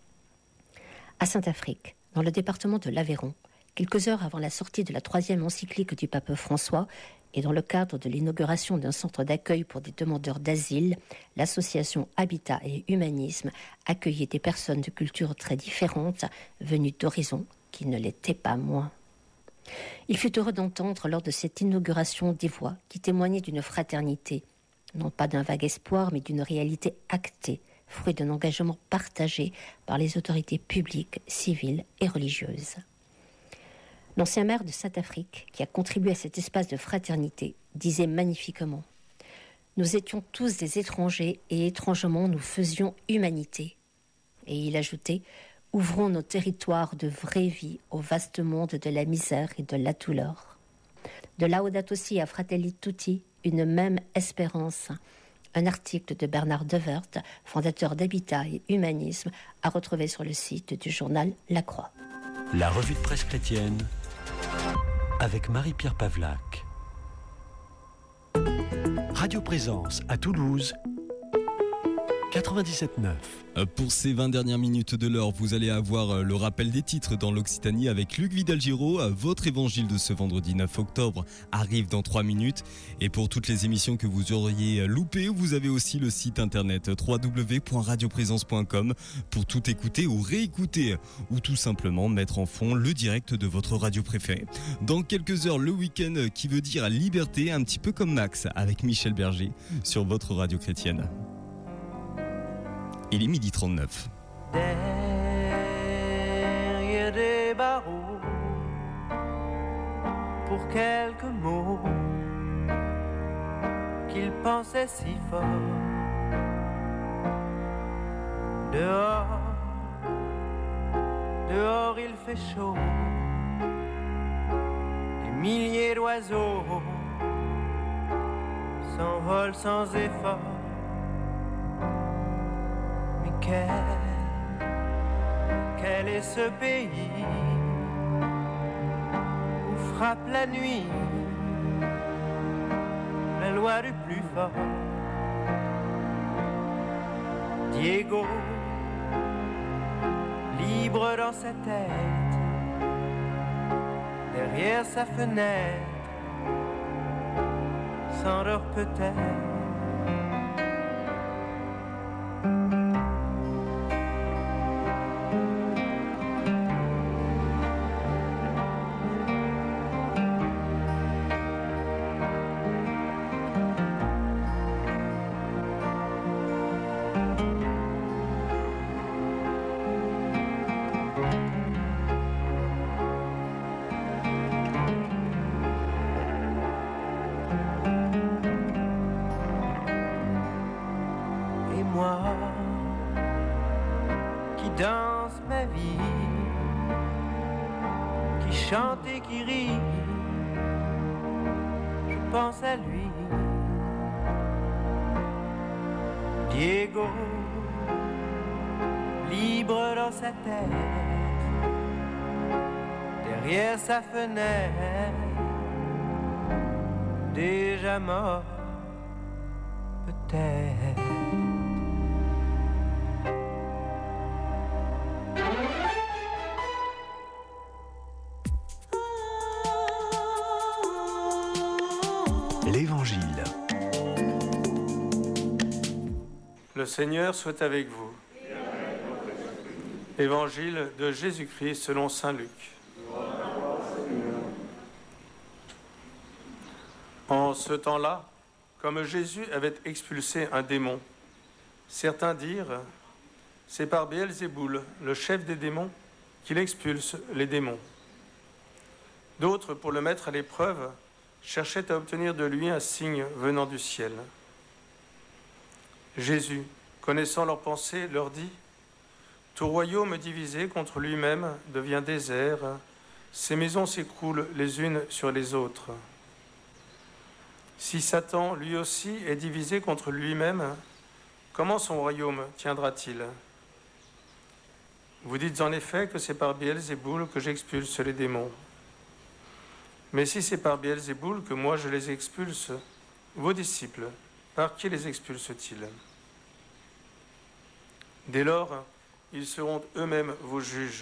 À Saint-Afrique, dans le département de l'Aveyron, quelques heures avant la sortie de la troisième encyclique du pape François et dans le cadre de l'inauguration d'un centre d'accueil pour des demandeurs d'asile, l'association Habitat et Humanisme accueillait des personnes de cultures très différentes venues d'horizons qui ne l'étaient pas moins. Il fut heureux d'entendre lors de cette inauguration des voix qui témoignaient d'une fraternité, non pas d'un vague espoir, mais d'une réalité actée, fruit d'un engagement partagé par les autorités publiques, civiles et religieuses. L'ancien maire de Saint-Afrique, qui a contribué à cet espace de fraternité, disait magnifiquement « Nous étions tous des étrangers et étrangement nous faisions humanité. » Et il ajoutait « Ouvrons nos territoires de vraie vie au vaste monde de la misère et de la douleur. » De Laudato Si à Fratelli Tutti, une même espérance. Un article de Bernard Devert, fondateur d'Habitat et Humanisme, à retrouver sur le site du journal La Croix. La revue de presse chrétienne avec Marie-Pierre Pavlac. Radio Présence à Toulouse, quatre-vingt-dix-sept neuf. Pour ces vingt dernières minutes de l'heure, vous allez avoir le rappel des titres dans l'Occitanie avec Luc Vidal-Giraud. Votre évangile de ce vendredi neuf octobre arrive dans trois minutes. Et pour toutes les émissions que vous auriez loupées, vous avez aussi le site internet w w w point radio présence point com pour tout écouter ou réécouter ou tout simplement mettre en fond le direct de votre radio préférée. Dans quelques heures, le week-end qui veut dire liberté, un petit peu comme Max avec Michel Berger sur votre radio chrétienne. Il est midi trente-neuf. Derrière des barreaux, pour quelques mots qu'il pensait si fort. Dehors, dehors il fait chaud, des milliers d'oiseaux s'envolent sans effort. Quel, quel est ce pays où frappe la nuit la loi du plus fort? Diego, libre dans sa tête, derrière sa fenêtre, s'endort peut-être. chante et qui rit, je pense à lui. Diego, libre dans sa tête, derrière sa fenêtre, déjà mort, peut-être. L'Évangile. Le Seigneur soit avec vous. Évangile de Jésus-Christ selon saint Luc. En ce temps-là, comme Jésus avait expulsé un démon, certains dirent « C'est par Béelzéboul, le chef des démons, qu'il expulse les démons. » D'autres, pour le mettre à l'épreuve, cherchaient à obtenir de lui un signe venant du ciel. Jésus, connaissant leurs pensées, leur dit « Tout royaume divisé contre lui-même devient désert, ses maisons s'écroulent les unes sur les autres. Si Satan, lui aussi, est divisé contre lui-même, comment son royaume tiendra-t-il? Vous dites en effet que c'est par Béelzéboul que j'expulse les démons. Mais si c'est par Béelzéboul que moi je les expulse, vos disciples, par qui les expulsent-ils? Dès lors, ils seront eux-mêmes vos juges.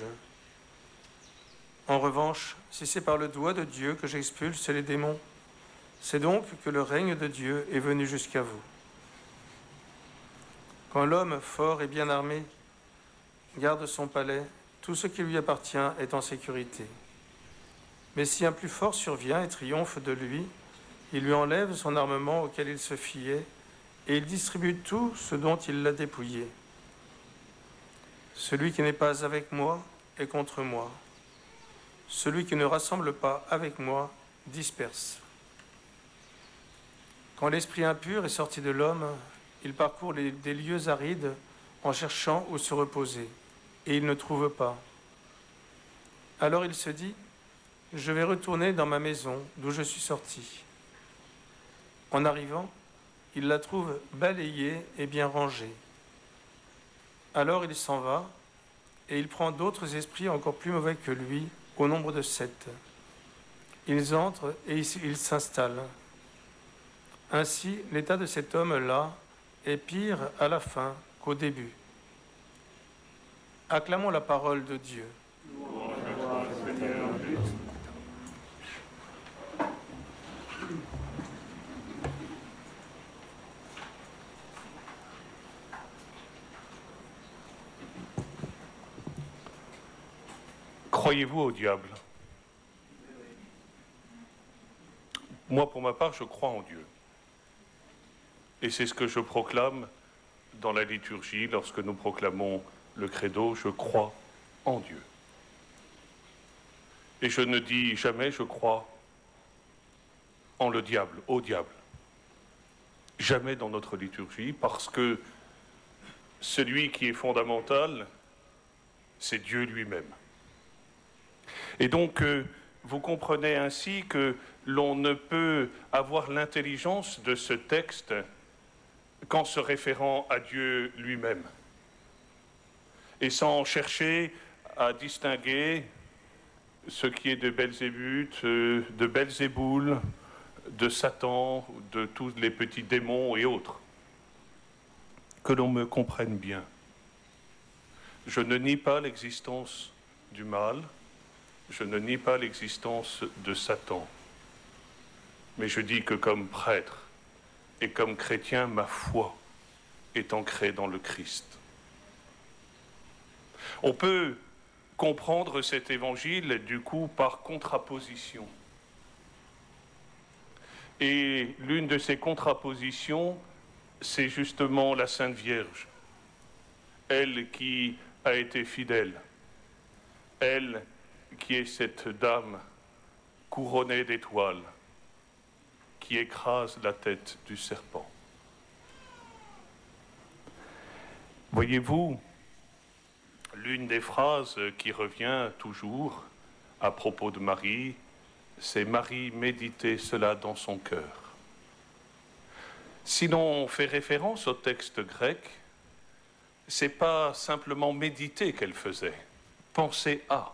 En revanche, si c'est par le doigt de Dieu que j'expulse les démons, c'est donc que le règne de Dieu est venu jusqu'à vous. Quand l'homme fort et bien armé garde son palais, tout ce qui lui appartient est en sécurité. Mais si un plus fort survient et triomphe de lui, il lui enlève son armement auquel il se fiait et il distribue tout ce dont il l'a dépouillé. Celui qui n'est pas avec moi est contre moi. Celui qui ne rassemble pas avec moi disperse. Quand l'esprit impur est sorti de l'homme, il parcourt les, des lieux arides en cherchant où se reposer, et il ne trouve pas. Alors il se dit « Je vais retourner dans ma maison d'où je suis sorti. » En arrivant, il la trouve balayée et bien rangée. Alors il s'en va, et il prend d'autres esprits encore plus mauvais que lui, au nombre de sept. Ils entrent et ils s'installent. Ainsi, l'état de cet homme-là est pire à la fin qu'au début. Acclamons la parole de Dieu. Croyez-vous au diable? Moi, pour ma part, je crois en Dieu. Et c'est ce que je proclame dans la liturgie, lorsque nous proclamons le credo, je crois en Dieu. Et je ne dis jamais je crois en le diable, au diable. Jamais dans notre liturgie, parce que celui qui est fondamental, c'est Dieu lui-même. Et donc, euh, vous comprenez ainsi que l'on ne peut avoir l'intelligence de ce texte qu'en se référant à Dieu lui-même. Et sans chercher à distinguer ce qui est de Belzébuth, de Belzéboul, de Satan, de tous les petits démons et autres. Que l'on me comprenne bien. Je ne nie pas l'existence du mal, je ne nie pas l'existence de Satan. Mais je dis que comme prêtre et comme chrétien, ma foi est ancrée dans le Christ. On peut comprendre cet évangile, du coup, par contraposition. Et l'une de ces contrapositions, c'est justement la Sainte Vierge. Elle qui a été fidèle. Elle qui est cette dame couronnée d'étoiles, qui écrase la tête du serpent. Voyez-vous, l'une des phrases qui revient toujours à propos de Marie, c'est Marie méditer cela dans son cœur. Si l'on fait référence au texte grec, c'est pas simplement méditer qu'elle faisait, penser à.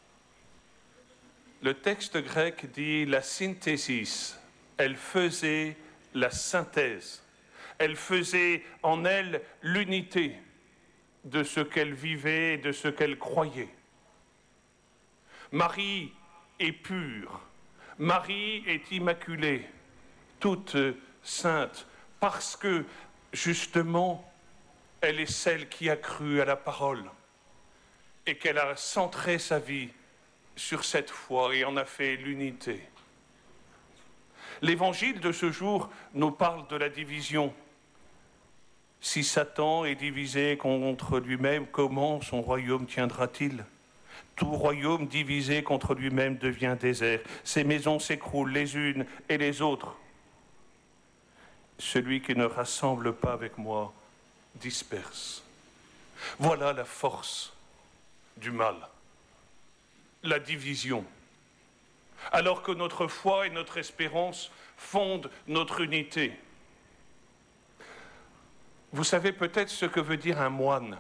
Le texte grec dit la synthesis, elle faisait la synthèse, elle faisait en elle l'unité de ce qu'elle vivait et de ce qu'elle croyait. Marie est pure, Marie est immaculée, toute sainte, parce que, justement, elle est celle qui a cru à la parole et qu'elle a centré sa vie sur cette foi et en a fait l'unité. L'évangile de ce jour nous parle de la division. Si Satan est divisé contre lui-même, comment son royaume tiendra-t-il ? Tout royaume divisé contre lui-même devient désert. Ses maisons s'écroulent les unes et les autres. Celui qui ne rassemble pas avec moi disperse. Voilà la force du mal, la division. Alors que notre foi et notre espérance fondent notre unité. Vous savez peut-être ce que veut dire un moine.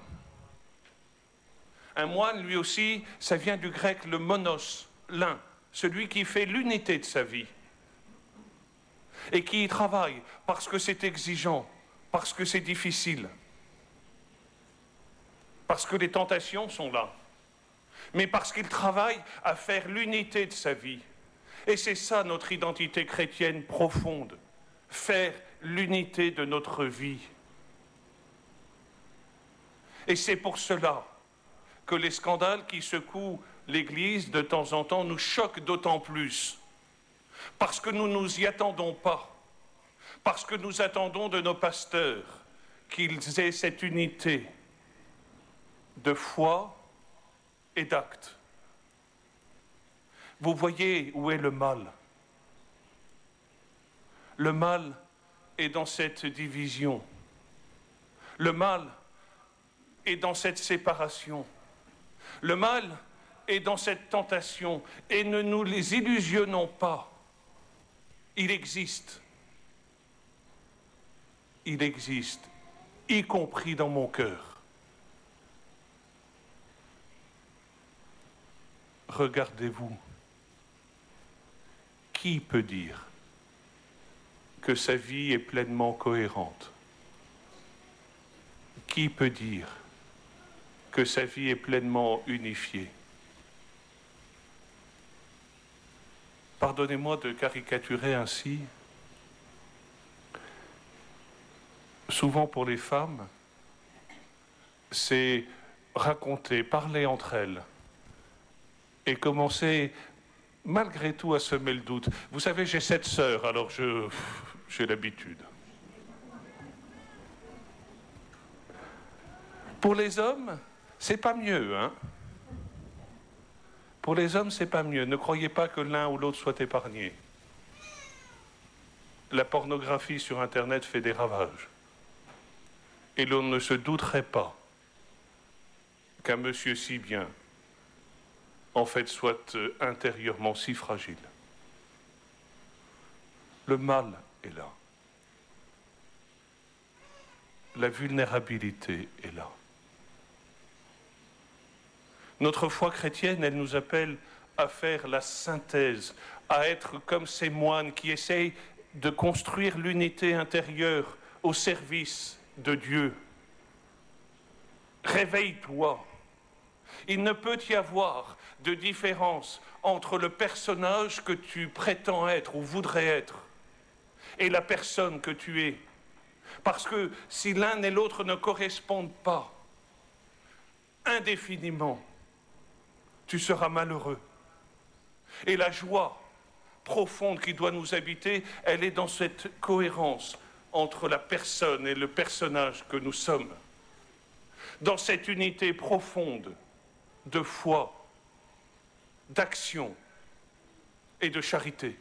Un moine, lui aussi, ça vient du grec le monos, l'un, celui qui fait l'unité de sa vie et qui y travaille parce que c'est exigeant, parce que c'est difficile, parce que les tentations sont là, mais parce qu'il travaille à faire l'unité de sa vie. Et c'est ça notre identité chrétienne profonde, faire l'unité de notre vie. Et c'est pour cela que les scandales qui secouent l'Église de temps en temps nous choquent d'autant plus. Parce que nous ne nous y attendons pas. Parce que nous attendons de nos pasteurs qu'ils aient cette unité de foi et d'acte. Vous voyez où est le mal. Le mal est dans cette division. Le mal est dans cette séparation. Le mal est dans cette tentation. Et ne nous les illusionnons pas. Il existe. Il existe, y compris dans mon cœur. Regardez-vous. Qui peut dire que sa vie est pleinement cohérente? Qui peut dire que sa vie est pleinement unifiée? Pardonnez-moi de caricaturer ainsi. Souvent pour les femmes, c'est raconter, parler entre elles et commencer malgré tout à semer le doute. Vous savez, j'ai sept sœurs, alors je, j'ai l'habitude. Pour les hommes, c'est pas mieux, hein? Pour les hommes, c'est pas mieux. Ne croyez pas que l'un ou l'autre soit épargné. La pornographie sur Internet fait des ravages. Et l'on ne se douterait pas qu'un monsieur si bien, en fait, soit intérieurement si fragile. Le mal est là. La vulnérabilité est là. Notre foi chrétienne, elle nous appelle à faire la synthèse, à être comme ces moines qui essayent de construire l'unité intérieure au service de Dieu. Réveille-toi. Il ne peut y avoir de différence entre le personnage que tu prétends être ou voudrais être et la personne que tu es. Parce que si l'un et l'autre ne correspondent pas, indéfiniment, tu seras malheureux. Et la joie profonde qui doit nous habiter, elle est dans cette cohérence entre la personne et le personnage que nous sommes. Dans cette unité profonde de foi, d'action et de charité.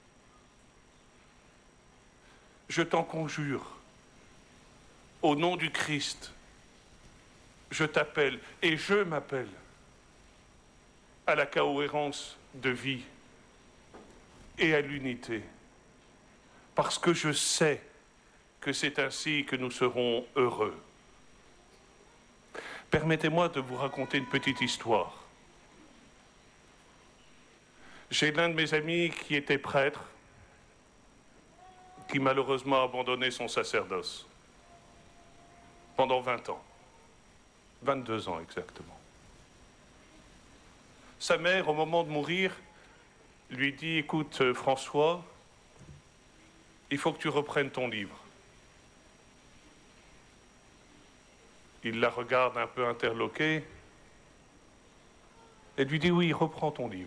Je t'en conjure, au nom du Christ, je t'appelle et je m'appelle à la cohérence de vie et à l'unité, parce que je sais que c'est ainsi que nous serons heureux. Permettez-moi de vous raconter une petite histoire. J'ai l'un de mes amis qui était prêtre, qui malheureusement a abandonné son sacerdoce pendant vingt ans, vingt-deux ans exactement. Sa mère, au moment de mourir, lui dit « Écoute, François, il faut que tu reprennes ton livre. » Il la regarde un peu interloquée et lui dit « Oui, reprends ton livre. »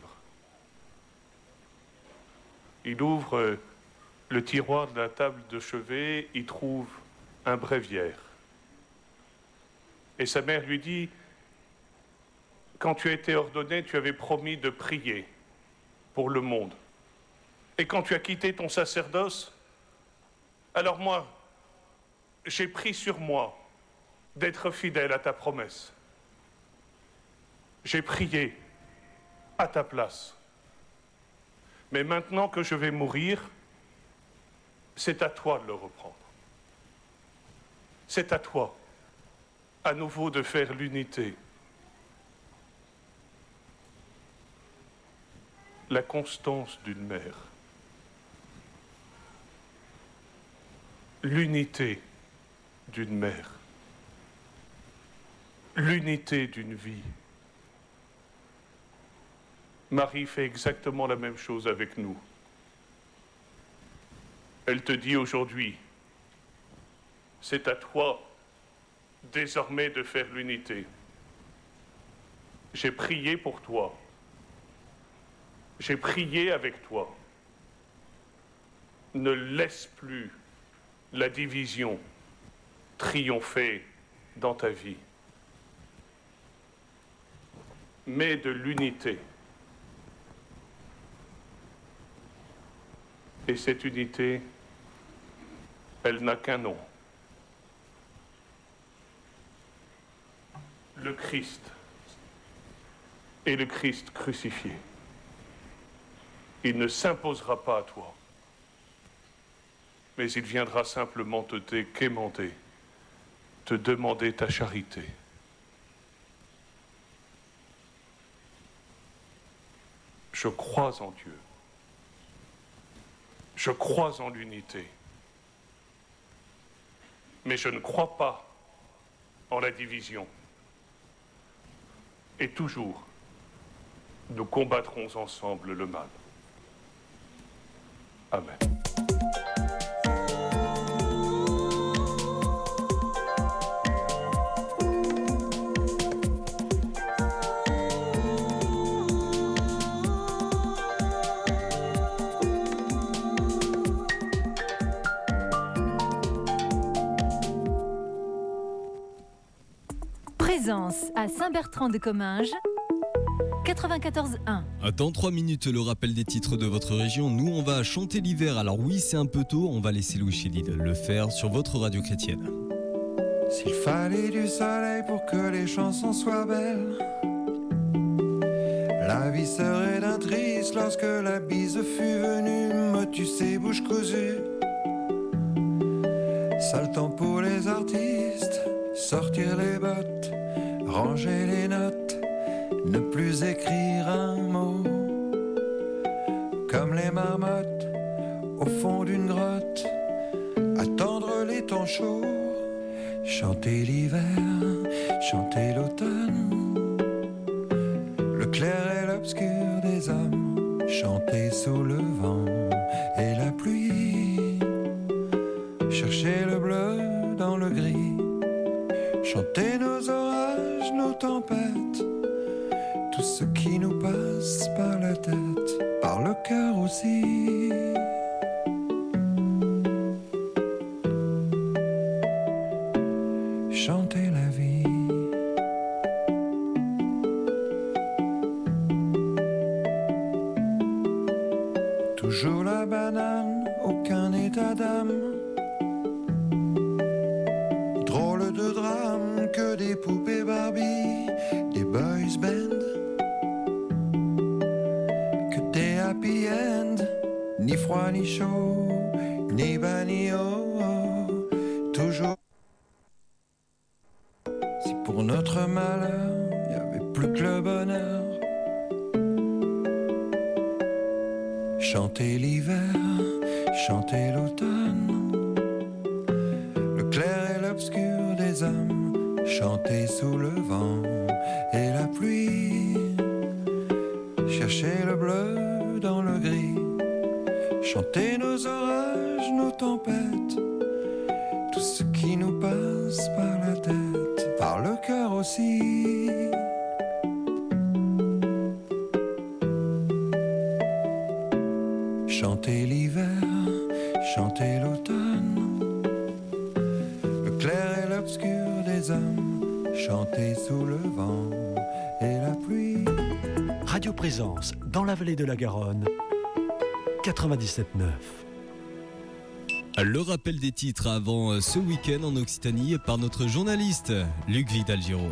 Il ouvre le tiroir de la table de chevet, il trouve un bréviaire. Et sa mère lui dit « Quand tu as été ordonné, tu avais promis de prier pour le monde. Et quand tu as quitté ton sacerdoce, alors moi, j'ai pris sur moi d'être fidèle à ta promesse. J'ai prié à ta place. Mais maintenant que je vais mourir, c'est à toi de le reprendre. C'est à toi, à nouveau, de faire l'unité. La constance d'une mère. L'unité d'une mère. L'unité d'une vie. Marie fait exactement la même chose avec nous. Elle te dit aujourd'hui, c'est à toi désormais de faire l'unité. J'ai prié pour toi. J'ai prié avec toi. Ne laisse plus la division triompher dans ta vie. Mais de l'unité. Et cette unité, elle n'a qu'un nom. Le Christ et le Christ crucifié. Il ne s'imposera pas à toi, mais il viendra simplement te quémander, te demander ta charité. Je crois en Dieu. Je crois en l'unité. Mais je ne crois pas en la division. Et toujours, nous combattrons ensemble le mal. Amen. Présence à Saint-Bertrand-de-Comminges, quatre-vingt-quatorze un. Dans trois minutes, le rappel des titres de votre région. Nous, on va chanter l'hiver. Alors oui, c'est un peu tôt. On va laisser Louis Chédid le faire sur votre radio chrétienne. S'il fallait du soleil pour que les chansons soient belles, la vie serait d'un triste lorsque la bise fut venue me ses bouches cousues. Sale temps pour les artistes, sortir les bottes, ranger les notes, ne plus écrire un mot. Comme les marmottes au fond d'une grotte, attendre les temps chauds, chanter l'hiver, chanter l'automne, le clair et l'obscur des hommes, chanter sous le vent et la pluie, chercher le bleu dans le gris, chanter nos orages, nos tempêtes, tout ce qui nous passe par la tête, par le cœur aussi. Chanter la vie. Toujours la banane, aucun état d'âme. Drôle de drame que des poupées Barbie, des boys band. ni froid ni chaud, ni bas ni haut, toujours. Si pour notre malheur, il n'y avait plus que le bonheur, chanter l'hiver, chanter l'automne, le clair et l'obscur des hommes, chanter sous le vent et la pluie, chercher le bleu dans le gris, chanter nos orages, nos tempêtes, tout ce qui nous passe par la tête, par le cœur aussi. Chanter l'hiver, chanter l'automne, le clair et l'obscur des hommes, chanter sous le vent et la pluie. Radio Présence, dans la vallée de la Garonne, quatre-vingt-dix-sept neuf. Le rappel des titres avant ce week-end en Occitanie par notre journaliste Luc Vidal-Giraud.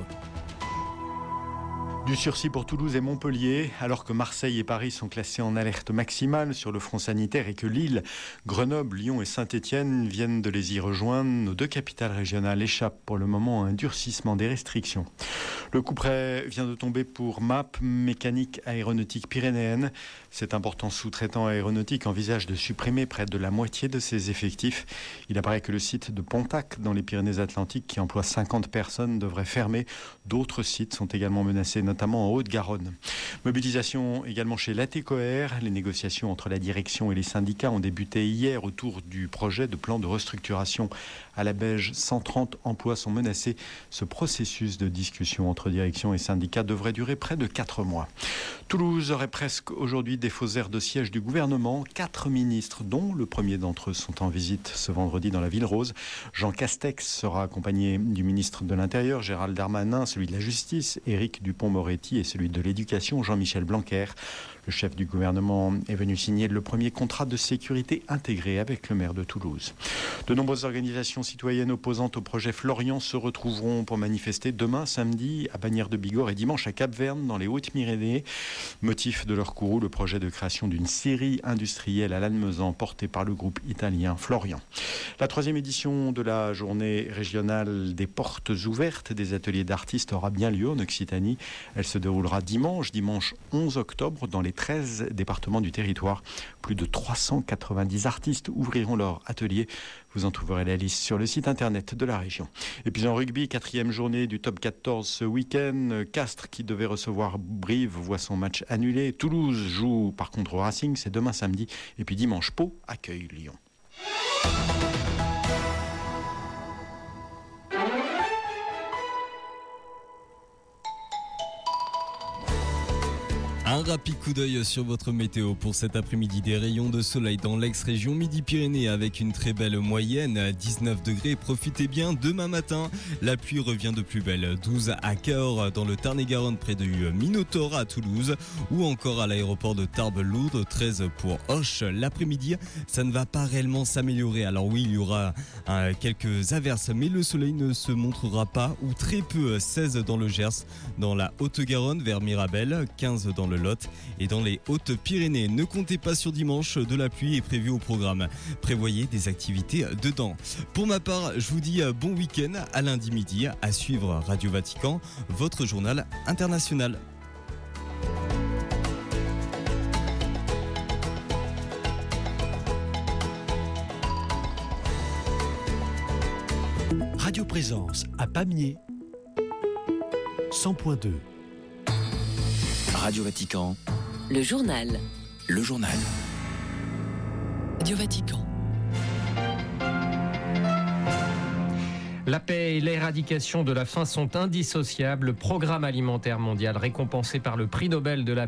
Du sursis pour Toulouse et Montpellier, alors que Marseille et Paris sont classés en alerte maximale sur le front sanitaire et que Lille, Grenoble, Lyon et Saint-Étienne viennent de les y rejoindre, nos deux capitales régionales échappent pour le moment à un durcissement des restrictions. Le coup près vient de tomber pour M A P, Mécanique Aéronautique Pyrénéenne. Cet important sous-traitant aéronautique envisage de supprimer près de la moitié de ses effectifs. Il apparaît que le site de Pontac, dans les Pyrénées-Atlantiques, qui emploie cinquante personnes, devrait fermer. D'autres sites sont également menacés, notamment en Haute-Garonne. Mobilisation également chez l'Atécoère. Les négociations entre la direction et les syndicats ont débuté hier autour du projet de plan de restructuration. À la Beige, cent trente emplois sont menacés. Ce processus de discussion entre direction et syndicats devrait durer près de quatre mois. Toulouse aurait presque aujourd'hui des faux airs de siège du gouvernement. Quatre ministres, dont le premier d'entre eux, sont en visite ce vendredi dans la Ville Rose. Jean Castex sera accompagné du ministre de l'Intérieur, Gérald Darmanin, celui de la Justice, Éric Dupond-Moretti, et celui de l'Éducation, Jean-Michel Blanquer. Le chef du gouvernement est venu signer le premier contrat de sécurité intégré avec le maire de Toulouse. De nombreuses organisations citoyennes opposantes au projet Florian se retrouveront pour manifester demain, samedi, à Bagnères de Bigorre et dimanche à Cap-Verne, dans les Hautes-Pyrénées. Motif de leur courroux, le projet de création d'une série industrielle à Lannemezan portée par le groupe italien Florian. La troisième édition de la journée régionale des portes ouvertes des ateliers d'artistes aura bien lieu en Occitanie. Elle se déroulera dimanche, dimanche onze octobre, dans les treize départements du territoire. Plus de trois cent quatre-vingt-dix artistes ouvriront leur atelier. Vous en trouverez la liste sur le site internet de la région. Et puis en rugby, quatrième journée du top quatorze ce week-end. Castres, qui devait recevoir Brive, voit son match annulé. Toulouse joue par contre au Racing, c'est demain samedi. Et puis dimanche, Pau accueille Lyon. Un rapide coup d'œil sur votre météo pour cet après-midi. Des rayons de soleil dans l'ex-région Midi-Pyrénées avec une très belle moyenne à dix-neuf degrés. Profitez bien, demain matin, la pluie revient de plus belle. douze à Cahors dans le Tarn-et-Garonne près de Minotaure à Toulouse ou encore à l'aéroport de Tarbes-Lourdes. treize pour Auch. L'après-midi, ça ne va pas réellement s'améliorer. Alors oui, il y aura hein, quelques averses, mais le soleil ne se montrera pas ou très peu. seize dans le Gers, dans la Haute-Garonne vers Mirabel, quinze dans le Lot et dans les Hautes-Pyrénées. Ne comptez pas sur dimanche, de la pluie est prévue au programme. Prévoyez des activités dedans. Pour ma part, je vous dis bon week-end à lundi midi. À suivre Radio Vatican, votre journal international. Radio Présence à Pamiers, cent point deux. Radio Vatican. Le journal. Le journal. Radio Vatican. La paix et l'éradication de la faim sont indissociables. Le programme alimentaire mondial récompensé par le prix Nobel de la